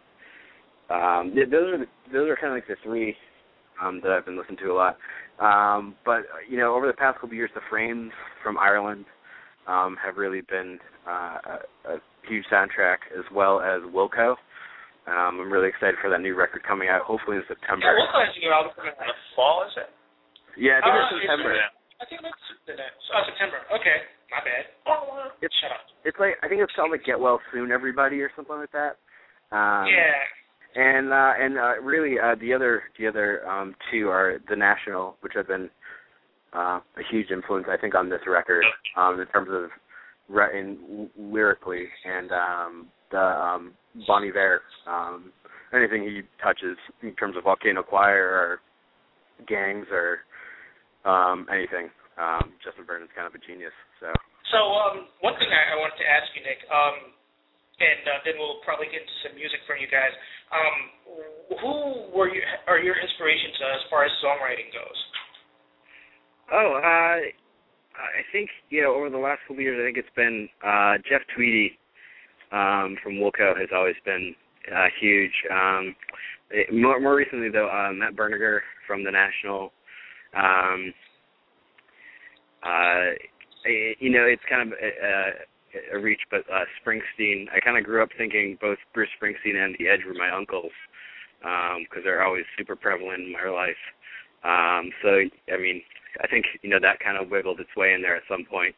those are kind of like the 3 that I've been listening to a lot. But over the past couple of years, the Frames from Ireland have really been a huge soundtrack, as well as Wilco. I'm really excited for that new record coming out, hopefully in September. Yeah, Wilco has a new album coming out. In the fall, is it? Yeah, I think it's September. I think it's September. Okay, my bad. Shut up. It's like, I think it's called like Get Well Soon, Everybody, or something like that. Yeah. And really, the other 2 are The National, which have been a huge influence, I think, on this record in terms of lyrically, and the Bon Iver, anything he touches in terms of Volcano Choir or Gangs or anything. Justin Vernon's kind of a genius. So one thing I wanted to ask you, Nick, and then we'll probably get into some music from you guys. Who are your inspirations as far as songwriting goes? Oh, I think over the last couple of years, I think it's been Jeff Tweedy from Wilco has always been huge. More recently, though, Matt Berninger from The National. It's kind of a reach, but Springsteen, I kind of grew up thinking both Bruce Springsteen and The Edge were my uncles, because they're always super prevalent in my life. So, I mean, I think, that kind of wiggled its way in there at some point.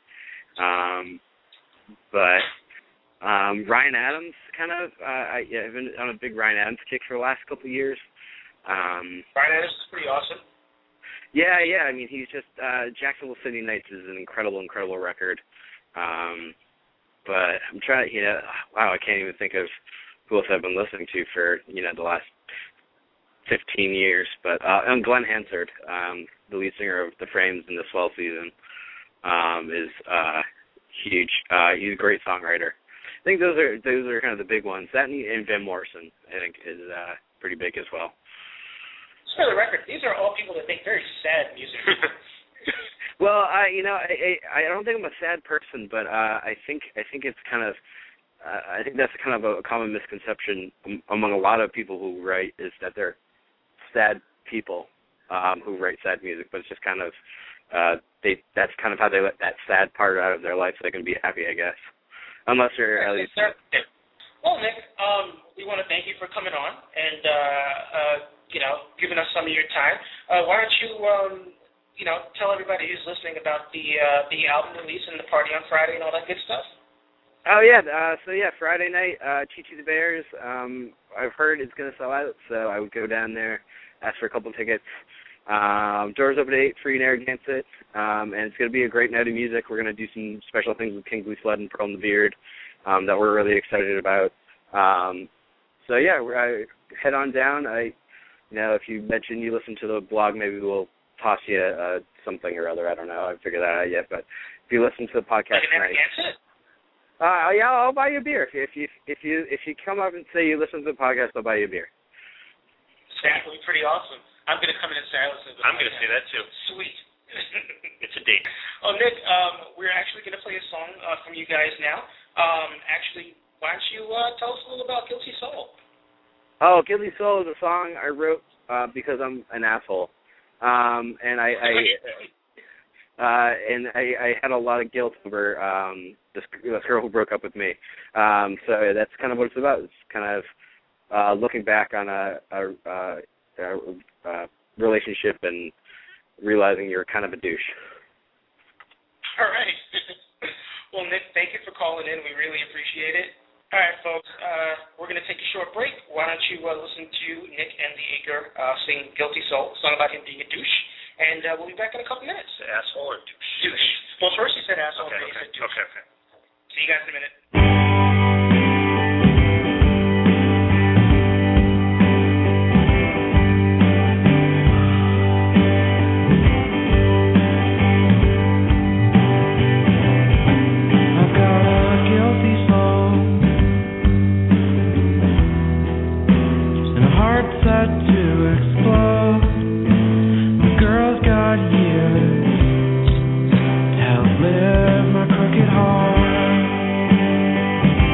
But Ryan Adams, kind of, I've been on a big Ryan Adams kick for the last couple of years. Ryan Adams is pretty awesome. Yeah, I mean, he's just, Jacksonville City Nights is an incredible record. But I'm trying, wow, I can't even think of who else I've been listening to for, the last 15 years. But, and Glenn Hansard, the lead singer of The Frames in the Swell season, is huge. He's a great songwriter. I think those are kind of the big ones. That and Van Morrison, I think, is pretty big as well. For the record, these are all people that make very sad music. Well, I don't think I'm a sad person, but I think it's kind of I think that's kind of a common misconception among a lot of people who write, is that they're sad people who write sad music, but it's just kind of that's kind of how they let that sad part out of their life so they can be happy, I guess. Unless you're at least. Well, Nick, we want to thank you for coming on and giving us some of your time. Why don't you tell everybody who's listening about the album release and the party on Friday and all that good stuff? Oh yeah, Friday night, Chi Chi the Bears. I've heard it's gonna sell out, so I would go down there, ask for a couple tickets. Doors open at 8, free Narragansett, and it's gonna be a great night of music. We're gonna do some special things with Kingsley Flood and Pearl and the Beard that we're really excited about. So yeah, I head on down. If you mention you listen to the blog, maybe we'll toss you something or other. I don't know. I haven't figured that out yet, but if you listen to the podcast tonight. Yeah, I'll buy you a beer. If you come up and say you listen to the podcast, I'll buy you a beer. That would be pretty awesome. I'm going to come in and say I listen to the podcast. I'm going to say that too. Sweet. It's a date. Oh, Nick, we're actually going to play a song from you guys now. Why don't you tell us a little about Guilty Soul? Oh, Guilty Soul is a song I wrote because I'm an asshole, and I had a lot of guilt over this girl who broke up with me. So that's kind of what it's about. It's kind of looking back on a relationship and realizing you're kind of a douche. All right. Well, Nick, thank you for calling in. We really appreciate it. All right, folks, we're going to take a short break. Why don't you listen to Nick and the Acre sing Guilty Soul, a song about him being a douche. And we'll be back in a couple minutes. Asshole or douche? Douche. Well, first he said asshole, then he said douche. Okay. See you guys in a minute. Live my crooked heart.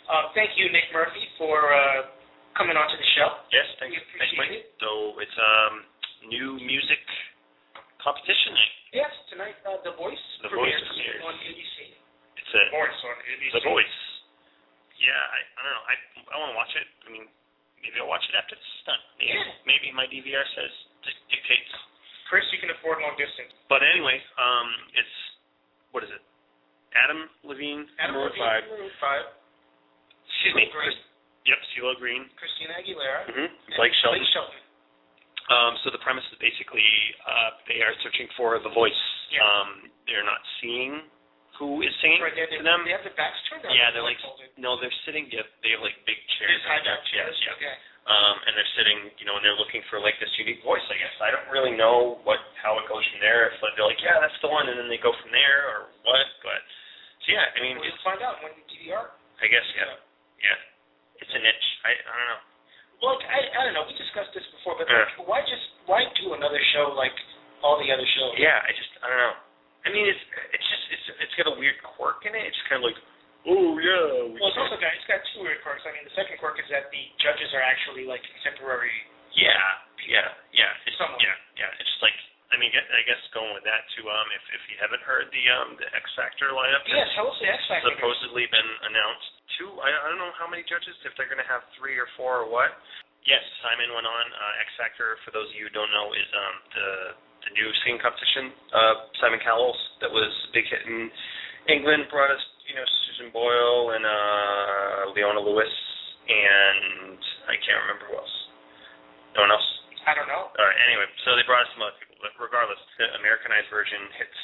Thank you, Nick Murphy, for coming onto the show. Yes, thanks, Mike. It. So it's new music competition night. Yes, tonight The Voice premieres on ABC. It's a Voice on ABC. The Voice. Yeah, I don't know. I want to watch it. I mean, maybe I'll watch it after this is done. Maybe my DVR says dictates. Chris, you can afford long distance. But anyway, it's what is it? Adam Levine, Maroon 5. Excuse me. Yep, CeeLo Green. Christina Aguilera. Blake Shelton. Blake So the premise is basically they are searching for the voice. Yeah. They're not seeing who is singing to them. They have their backs turned. Yeah, they're like they're sitting. They have like big chairs. High back chairs. Yeah. Okay. And they're sitting, and they're looking for like this unique voice. I guess I don't really know how it goes from there. If they're like, yeah, that's the one, and then they go from there, or what? But so yeah, I mean, we'll find out when DVR. I guess yeah. It's a niche. I don't know. Well, I don't know. We discussed this before, but why do another show like all the other shows? Yeah, I don't know. I mean, it's got a weird quirk in it. It's kind of like, oh yeah. Well, it's got two weird quirks. I mean, the second quirk is that the judges are actually like contemporary. Yeah. It's somewhat. Yeah. It's just like, I mean, I guess going with that too. If you haven't heard the X Factor lineup, yes, tell us the X Factor. Supposedly been announced. 2. I don't know how many judges. If they're going to have 3 or 4 or what. Yes, Simon went on. X Factor, for those of you who don't know, is the new singing competition. Simon Cowell's that was a big hit in England, brought us Susan Boyle and Leona Lewis, and I can't remember who else. No one else? I don't know. All right, anyway, so they brought us some other people, but regardless, the Americanized version hits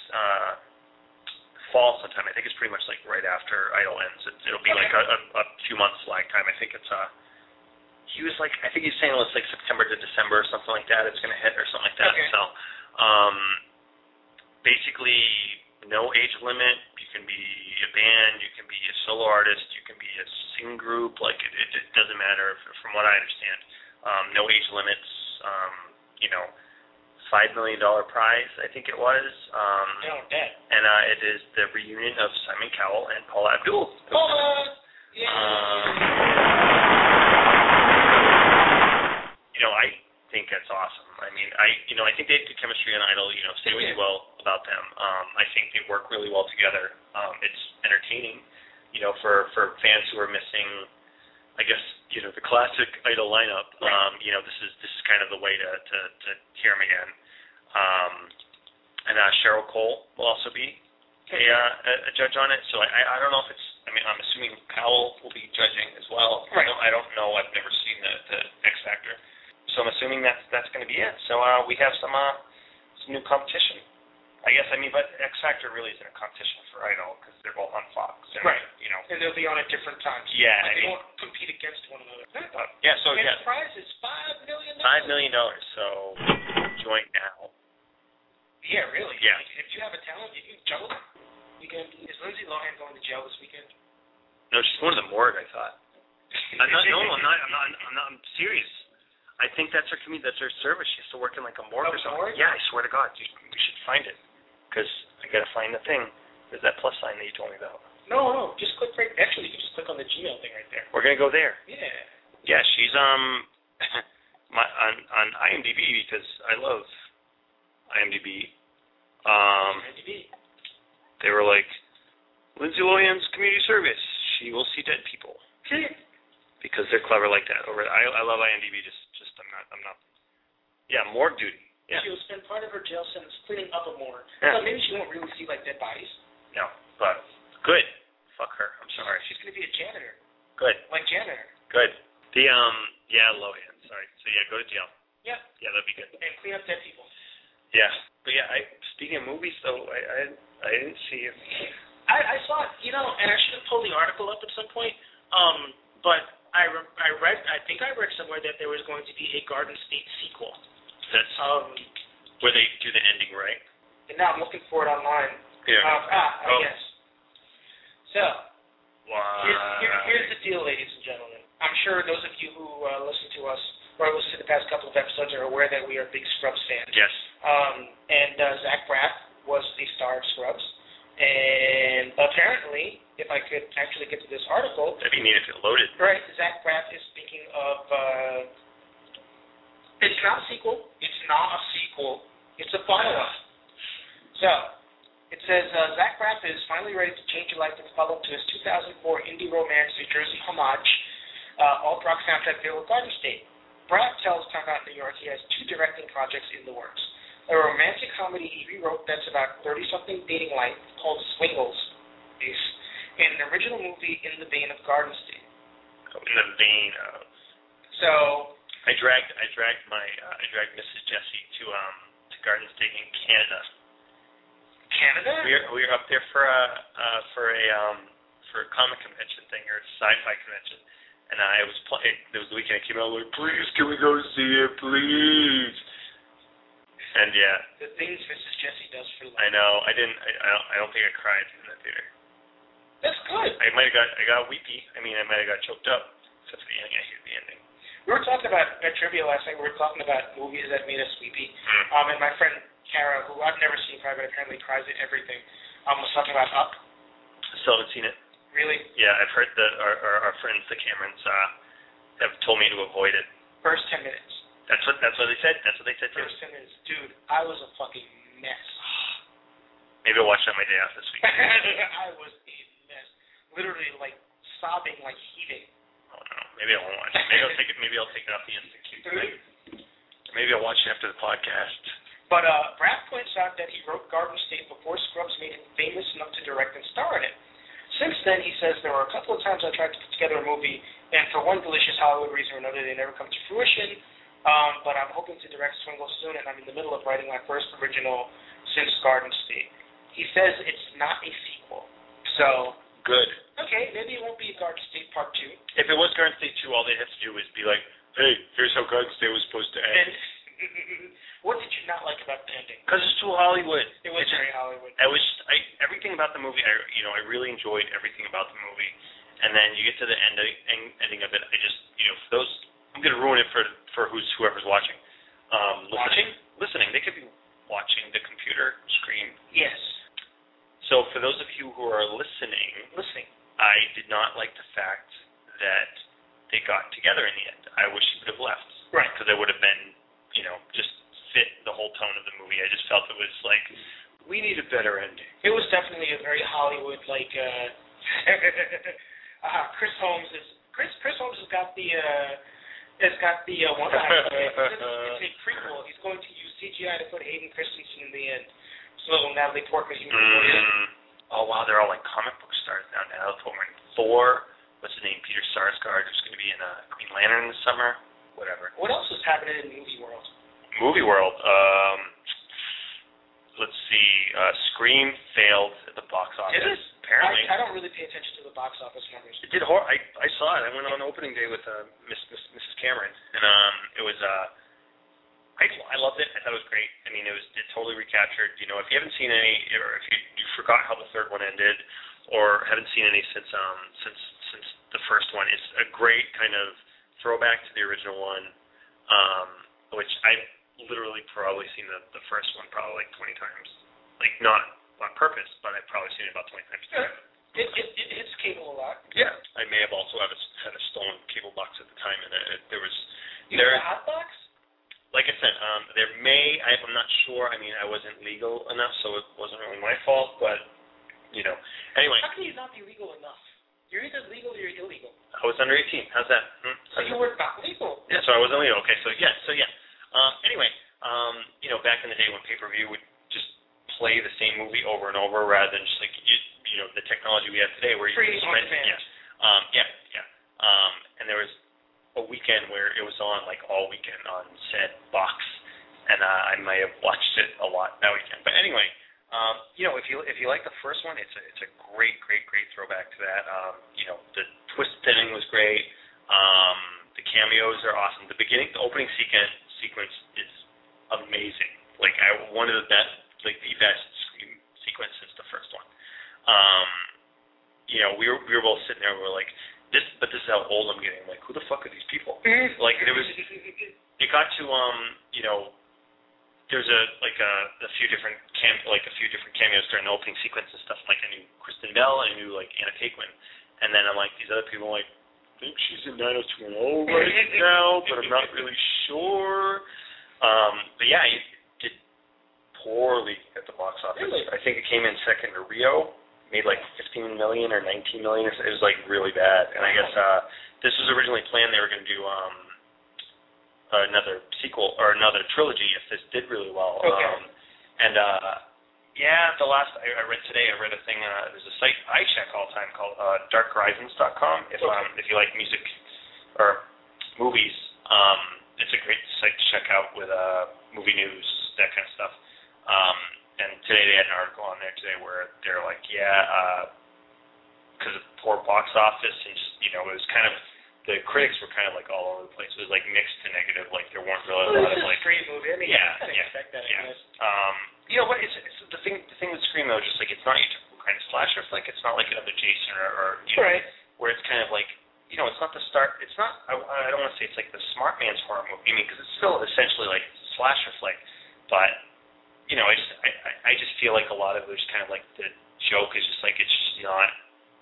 fall sometime. I think it's pretty much like right after Idol ends. It'll be like a few months lag time. I think it's he was like, I think he's saying it's like September to December or something like that. It's going to hit or something like that. Okay. So basically no age limit. You can be a band, you can be a solo artist, you can be a singing group. Like it doesn't matter from what I understand. No age limits. $5 million prize, I think it was. And it is the reunion of Simon Cowell and Paula Abdul. Paula! I think that's awesome. I mean, I think they have good chemistry on Idol. Say what you will about them. I think they work really well together. It's entertaining, for fans who are missing, I guess, the classic Idol lineup. This is kind of the way to hear them again. And Cheryl Cole will also be a judge on it. So I don't know if it's. I mean, I'm assuming Cowell will be judging as well. Right. I don't know. I've never seen the X Factor. So I'm assuming that's going to be it. So we have some new competition. I guess, but X Factor really isn't a competition for Idol because they're both on Fox. And, right. And they'll be on at different times. Yeah. They won't compete against one another. Yeah, so and the prize is $5 million. $5 million. So join now. Yeah, really. Yeah. If you have a talent, you can juggle. Is Lindsay Lohan going to jail this weekend? No, she's going to the morgue, I thought. I'm not. I'm serious. I think that's her service. She has to work in like a morgue or something. Morgue? Yeah, I swear to God, we should find it because I gotta find the thing. There's that plus sign that you told me about. No, just click right. Actually, you can just click on the Gmail thing right there. We're gonna go there. Yeah. Yeah, she's on IMDb because I love IMDb. IMDb. They were like, Lindsay Lohan's community service. She will see dead people. Because they're clever like that. I love IMDb. I'm not. Yeah, morgue duty. Yeah. She will spend part of her jail sentence cleaning up a morgue. Yeah. So maybe she won't really see like dead bodies. No, but good. Fuck her. I'm sorry. She's gonna be a janitor. Good. Like janitor. Good. Lohan. Sorry. So yeah, go to jail. Yeah. Yeah, that'd be good. And clean up dead people. Yeah. But yeah, speaking of movies though, I didn't see it. I saw it, and I should have pulled the article up at some point. But I think I read somewhere that there was going to be a Garden State sequel. That's where they do the ending, right? And now I'm looking for it online. Yeah. Yes. So, here's the deal, ladies and gentlemen. I'm sure those of you who listen to us or listen to the past couple of episodes are aware that we are big Scrubs fans. Yes. And Zach Braff was the star of Scrubs. And apparently, if I could actually get to this article... That'd be neat if it loaded. Right, Zach Braff is speaking of... it's not a sequel. It's not a sequel. It's a follow-up. So, it says, Zach Braff is finally ready to change your life with follow-up to his 2004 indie romance New Jersey homage, alt-rock soundtrack video with Garden State. Braff tells Time Out New York he has 2 directing projects in the works. A romantic comedy he rewrote that's about 30-something dating life called Swingles, and an original movie in the vein of Garden State. Oh, in the vein of. So I dragged Mrs. Jessie to Garden State in Canada. Canada? We were up there for a comic convention thing or a sci-fi convention, and I was it was the weekend I came out like, please, can we go see it, please? And yeah, the things Mrs. Jessie does for life. I know. I don't think I cried in the theater. That's good. I got weepy. I mean, I might have got choked up. Except for the ending. I hate the ending. We were talking about trivia last night. We were talking about movies that made us weepy. And my friend Kara, who I've never seen cry, but apparently cries at everything, was talking about Up. Still haven't seen it. Really? Yeah, I've heard that our friends, the Camerons, have told me to avoid it. First 10 minutes. That's what they said. That's what they said too. First 10 minutes, dude. I was a fucking mess. Maybe I'll watch that my day off this week. I was a mess. Literally, like sobbing, like heaving. Oh no. Maybe I won't watch it. Maybe I'll take it off the instant queue tonight. Maybe I'll watch it after the podcast. But Braff points out that he wrote Garden State before Scrubs made him famous enough to direct and star in it. Since then, he says, there were a couple of times I tried to put together a movie, and for one delicious Hollywood reason or another, they never come to fruition. But I'm hoping to direct Swingle soon, and I'm in the middle of writing my first original since Garden State. He says it's not a sequel. So... Good. Okay, maybe it won't be Garden State Part 2. If it was Garden State 2, all they have to do is be like, hey, here's how Garden State was supposed to end. What did you not like about the ending? Because it's too Hollywood. It was very Hollywood. Everything about the movie, I really enjoyed everything about the movie. And then you get to the ending of it, for those, I'm going to ruin it for whoever's watching. Listening. They could be watching the computer screen. Yes. So for those of you who are listening, I did not like the fact that they got together in the end. I wish he would have left. Right. Because it would have been, just fit the whole tone of the movie. I just felt it was like, we need a better ending. It was definitely a very Hollywood, like, Chris Holmes has got the one line. It's a prequel. He's going to use CGI to put Hayden Christensen in the end. So Natalie Portman. Oh wow, they're all like comic book stars now. Natalie Portman, Thor. What's his name? Peter Sarsgaard, who's going to be in Green Lantern this summer. Whatever. What else is happening in movie world? Let's see. Scream failed at the box office. Did it? Apparently. I don't really pay attention to the box office numbers. It did horrible. I saw it. I went on opening day with Mrs. Cameron, and it was. I loved it. I thought it was great. I mean, it totally recaptured. If you haven't seen any, or if you forgot how the third one ended, or haven't seen any since the first one, it's a great kind of throwback to the original one, which I've literally probably seen the first one probably like 20 times. Like, not on purpose, but I've probably seen it about 20 times. It hits cable a lot. Yeah. I may have also had a stolen cable box at the time, and there was... You had a hot box? Like I said, I'm not sure. I mean, I wasn't legal enough, so it wasn't really my fault, but, Anyway. How can you not be legal enough? You're either legal or you're illegal. I was under 18. How's that? So you were not legal. Yeah, so I wasn't legal. Okay, so yeah. Anyway, back in the day when pay-per-view would just play the same movie over and over rather than just like, the technology we have today where you can rent it. And there was a weekend where it was on like all weekend on said box, and I might have watched it a lot that weekend. But anyway, if you like the first one, it's a great throwback to that. The twist ending was great. The cameos are awesome. The opening sequence is amazing. Like one of the best, like the best Scream sequence since the first one. We were both sitting there. We were like, this is how old I'm getting. I'm like, who the fuck are these people? Like it got to there's a few different like a few different cameos during the opening sequence and stuff. Like I knew Kristen Bell, I knew like Anna Paquin, and then I'm like these other people like I think she's in 90210 right now, but I'm not really sure. But yeah, it did poorly at the box office. Really? I think it came in second to Rio, made like 15 million or 19 million. It was like really bad. And I guess this was originally planned they were going to do another sequel or another trilogy if this did really well. Okay. The last I read today, I read a thing. There's a site I check all the time called darkhorizons.com. If you like music or movies, it's a great site to check out with movie news, that kind of stuff. And today they had an article on there today where they're like, because of poor box office and just, it was kind of, the critics were kind of like all over the place. It was like mixed to negative, like there weren't really a lot of like. It's a Scream movie. I mean, I expect that. I guess. But it's the thing with Scream though, just like it's not your typical kind of slasher flick. It's not like another Jason or right. Where it's kind of like, it's not the start. It's not. I don't want to say it's like the smart man's horror movie. I mean, because it's still essentially like a slasher flick, but I just feel like a lot of there's kind of like the joke is just like it's just not,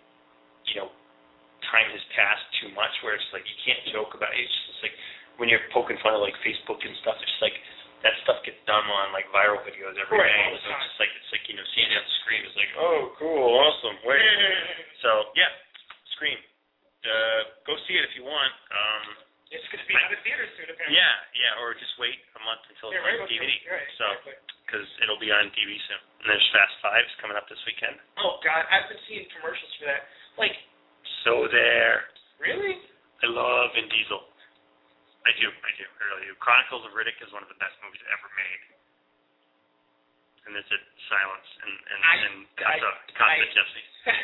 time has passed too much where it's like you can't joke about it. It's just like when you're poking fun of like Facebook and stuff, it's just like that stuff gets done on like viral videos every day. So it's just like seeing it on the screen is like, oh cool, awesome. Wait. So yeah, Scream. Go see it if you want. It's going to be out of theaters soon, apparently. Yeah, or just wait a month until it's on DVD. Right, so, because it'll be on DVD soon. And there's Fast 5's coming up this weekend. Oh God, I've been seeing commercials for that. Like. So there. Really? I love Vin Diesel. I do. I really do. Chronicles of Riddick is one of the best movies ever made. And it's at Silence and Casa Jesse.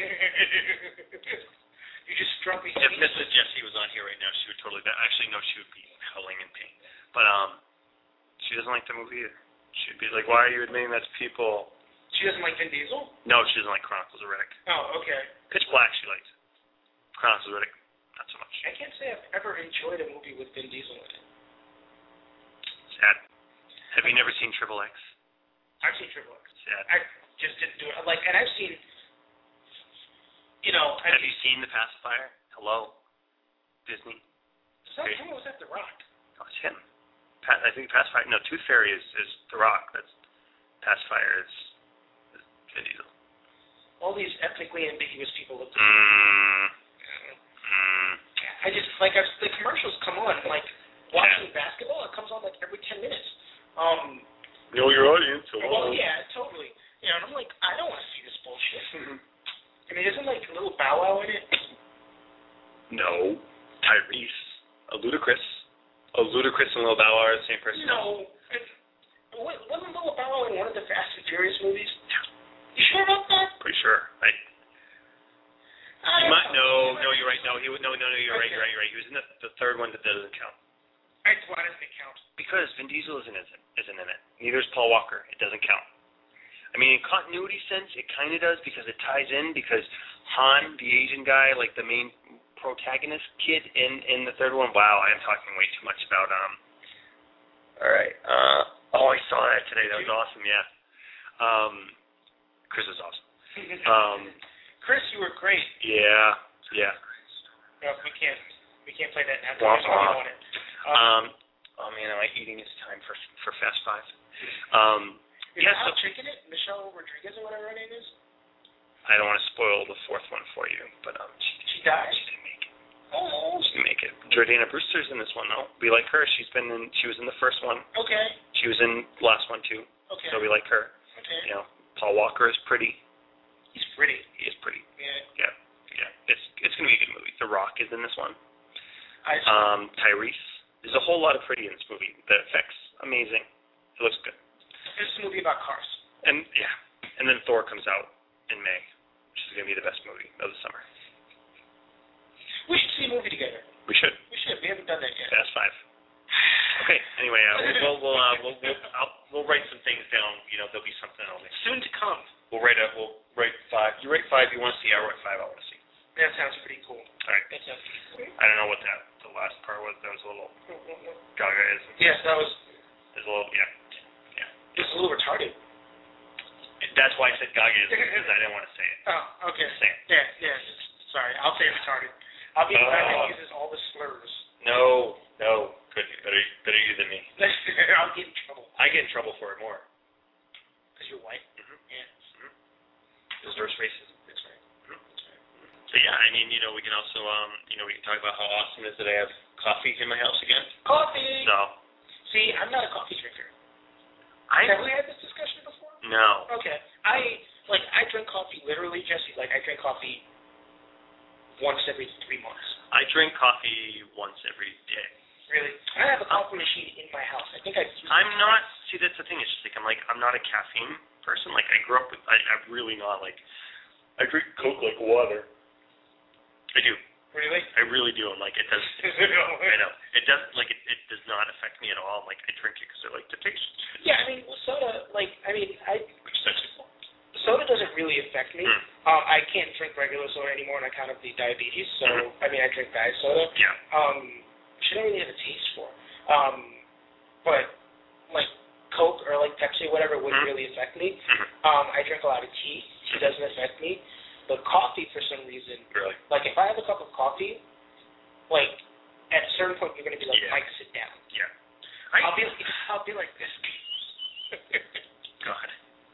You just struck me. If Mrs. Jessie was on here right now, she would totally. Actually, no, she would be howling in pain. But she doesn't like the movie either. She'd be like, "Why are you admitting that to people?" She doesn't like Vin Diesel? No, she doesn't like Chronicles of Riddick. Oh, okay. Pitch Black, she likes. Chronicles of Riddick, not so much. I can't say I've ever enjoyed a movie with Vin Diesel in it. Sad. Have you never seen Triple X? I've seen Triple X. Sad. I just didn't do it. And I've seen. Have you seen The Pacifier? Hello, Disney. Was that The Rock? Oh, it's him. I think Pacifier. No, Tooth Fairy is The Rock. That's Pacifier is Vin Diesel. All these ethnically ambiguous people look. I just the commercials come on watching basketball. It comes on every 10 minutes. Know your audience. Well, yeah, totally. And I'm like, I don't want to see this bullshit. I mean, isn't Little Bow Wow in it? No. Tyrese. A Ludacris and Little Bow Wow are the same person? No. Wasn't Little Bow Wow in one of the Fast and Furious movies? You sure about that? Pretty sure. No, you're right. No, you're right. You're right. He was in the third one that doesn't count. Why doesn't it count? Because Vin Diesel isn't in it. Neither is Paul Walker. It doesn't count. I mean, in continuity sense, it kind of does because it ties in because Han, the Asian guy, like the main protagonist kid in the third one. Wow, I am talking way too much about All right. I saw that today. That was awesome. Yeah. Chris is awesome. Chris, you were great. Yeah. No, we can't play that now. Oh man, am I eating this time for Fast 5? Is Al Chicken it? Michelle Rodriguez or whatever her name is? I don't want to spoil the fourth one for you, but she died? She didn't make it. Oh. She didn't make it. Jordana Brewster's in this one, though. We like her. She was in the first one. Okay. She was in the last one, too. Okay. So we like her. Okay. Paul Walker is pretty. He's pretty. He is pretty. Yeah. Yeah. It's going to be a good movie. The Rock is in this one. Tyrese. There's a whole lot of pretty in this movie. The effects, amazing. It looks good. It's a movie about cars. And then Thor comes out in May, which is going to be the best movie of the summer. We should see a movie together. We should. We haven't done that yet. Fast 5. Okay. Anyway, we'll write some things down. There'll be something else. Soon to come. We'll write 5. You rate 5. You want to see? I write 5. I want to see. That sounds pretty cool. All right. That sounds pretty cool. I don't know what the last part was. That was a little gaga. Yes, that was. There's a little, yeah. It's a little retarded. That's why I said gaga, because I didn't want to say it. Oh, okay. Say it. Yeah. Sorry, I'll say retarded. I'll be the guy that uses all the slurs. No. Good. Better you than me. I'll get in trouble. I get in trouble for it more. Because you're white? Mm-hmm. Yeah. Because there's racism. That's right. So yeah, I mean, we can also, we can talk about how awesome it is that I have coffee in my house again. Coffee! So. See, I'm not a coffee drinker. Have we had this discussion before? No. Okay. I drink coffee literally, Jesse. Like, I drink coffee once every 3 months. I drink coffee once every day. Really? I have a coffee machine in my house. I think I'm not, see, that's the thing. It's just like, I'm not a caffeine person. Like, I grew up with, I'm really not, like, I drink Coke like water. I do. Really? I really do. And, like, it does, I know. It doesn't, like, it does not affect me at all. Like, I drink it because I like the taste. Yeah, I mean, soda, soda doesn't really affect me. I can't drink regular soda anymore on account of the diabetes, so, I drink diet soda. Yeah. Which I don't really have a taste for. But, like, Coke or, like, Pepsi, whatever, wouldn't really affect me. I drink a lot of tea. It doesn't affect me. But coffee, for some reason, really? Like, if I have a cup of coffee, like, at a certain point, you're going to be like, Mike, sit down. Yeah. I'll be like this. God.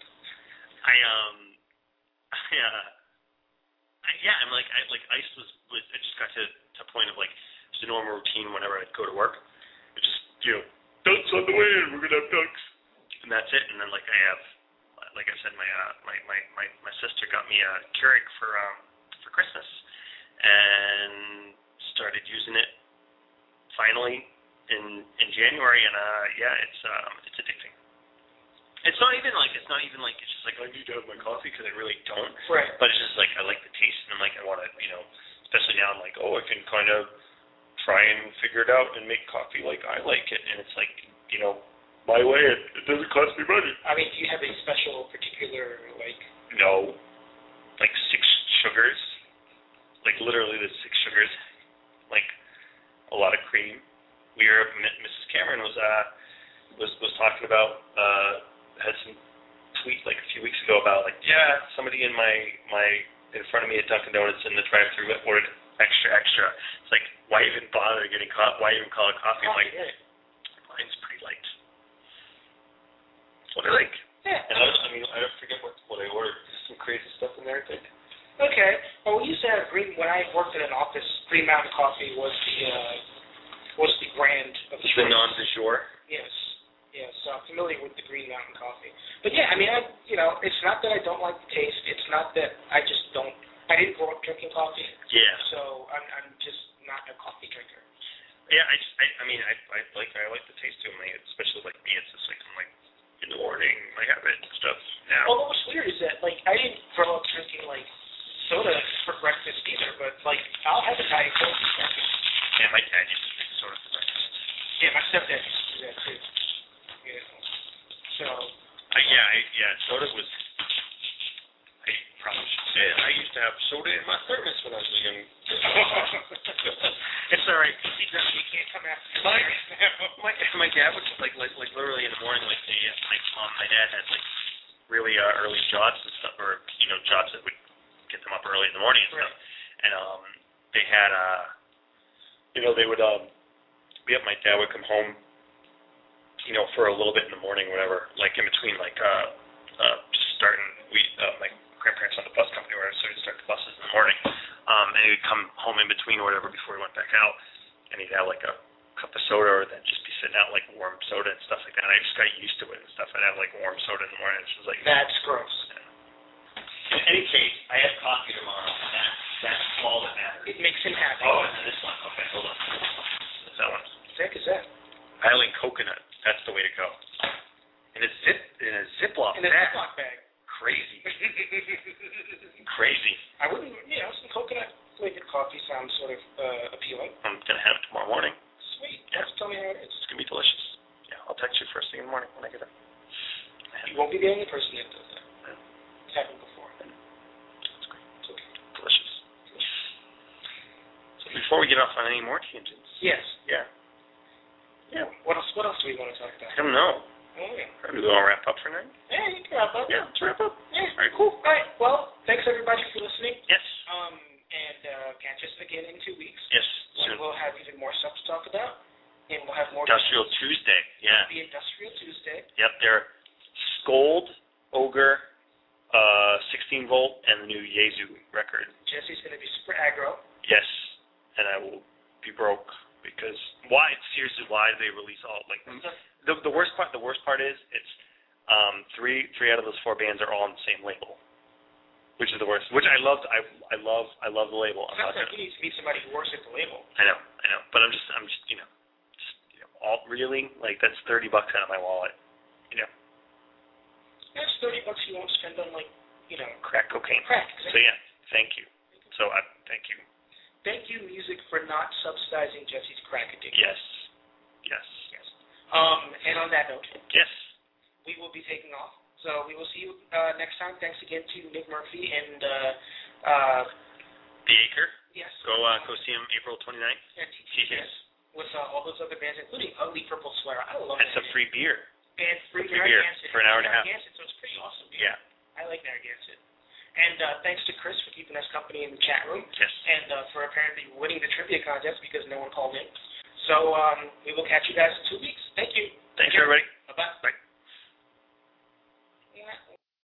Ice was I just got to a point of, like, it's a normal routine whenever I'd go to work. It's just, ducks on the way, and we're going to have ducks. And that's it. And then, like, I have, like I said, my sister got me a Keurig for Christmas, and started using it finally in January, and it's addicting. It's not even like it's just like I need to have my coffee because I really don't. Right. But it's just like I like the taste, and like I want to, especially now I'm like, I can kind of try and figure it out and make coffee like I like it, and it's like, my way. It doesn't cost me money. I mean, do you have a special particular like? No, like 6 sugars, like literally the 6 sugars, like a lot of cream. Mrs. Cameron was talking about. Had some tweet like a few weeks ago about like, somebody in in front of me at Dunkin' Donuts in the drive-thru ordered extra. It's like, why even bother getting why even call it coffee? I'm like, mine's pretty light. That's what I like. Yeah. And I don't forget what I ordered. There's some crazy stuff in there, I think. Okay. Well, we used to have when I worked in an office, Green Mountain Coffee was the brand of choice. The non-du jour? Yes. Yes, so I'm familiar with the Green Mountain Coffee. But yeah, it's not that I don't like the taste. It's not that I just don't. I didn't grow up drinking coffee. Yeah. So I'm just not a coffee drinker. Yeah, I like the taste too. Especially like me, it's just like I'm like in the morning I have it and stuff. Yeah. Well, what's weird is that like I didn't grow up drinking like soda for breakfast either, but like I'll have a Diet Coke for breakfast. Yeah, my dad used to drink soda for breakfast. Yeah, my stepdad used to do that too. So. Soda was. I probably should say it. I used to have soda in my thermos when I was young. It's all right. You can't come after my dad would like literally in the morning, like my dad had like really early jobs and stuff, or jobs that would get them up early in the morning and stuff. And they had they would my dad would come home, for a little bit in the morning, whatever, like in between, like starting, my grandparents on the bus company where I started to start the buses in the morning, and he would come home in between or whatever before he went back out, and he'd have like a cup of soda, or then just be sitting out like warm soda and stuff like that, and I just got used to it and stuff. I'd have like warm soda in the morning. It's just like, that's gross. Yeah. In any case, I have coffee tomorrow, and that's all that matters. It makes him happy. Oh, and then this one. Okay, hold on. What's that one? What the heck is that? Island coconut. That's the way to go. In a Ziploc bag. In a Ziploc bag. Crazy. Crazy. I wouldn't, some coconut flavored coffee sounds sort of appealing. I'm going to have it tomorrow morning. Sweet. Yeah. Just tell me how it is. It's going to be delicious. Yeah, I'll text you first thing in the morning when I get up. You won't be the only person that does that. No. It's happened before. It's great. It's okay. Delicious. So before we get off on any more tangents. Yes. Yeah. Yeah. What else do we want to talk about? I don't know. Do we want to wrap up for now? Yeah, you can wrap up. Yeah, let's wrap up. Yeah. All right, cool. All right, well, thanks everybody for listening. Yes. And catch us again in 2 weeks. Yes, soon. We'll have even more stuff to talk about, and we'll have more... Industrial Tuesday, yeah. It'll be Industrial Tuesday. Yep, they're Scold, Ogre, 16-volt, and the new Yaesu record. Jesse's going to be super aggro. Yes, and I will be broke because why? Seriously, why do they release all like the worst part? The worst part is it's three out of those 4 bands are all on the same label, which is the worst. Which I loved. I love the label. I'm not like you need to meet somebody who works at the label. I know, but I'm just all really like that's $30 out of my wallet. That's $30 you won't spend on crack cocaine. Crack. Exactly. So yeah, thank you. So thank you. Thank you, music, for not subsidizing Jesse's crack addiction. Yes. And on that note, yes, we will be taking off. So we will see you next time. Thanks again to Nick Murphy and The Acre. Yes. Go see him April 29th. And TTS. With all those other bands, including Ugly Purple Sweater. I love and some free beer. And free beer for an hour and a half. So it's pretty awesome beer. Yeah. I like Narragansett. And thanks to Chris for keeping us company in the chat room. Yes. And for apparently winning the trivia contest because no one called in. So we will catch you guys in 2 weeks. Thank you.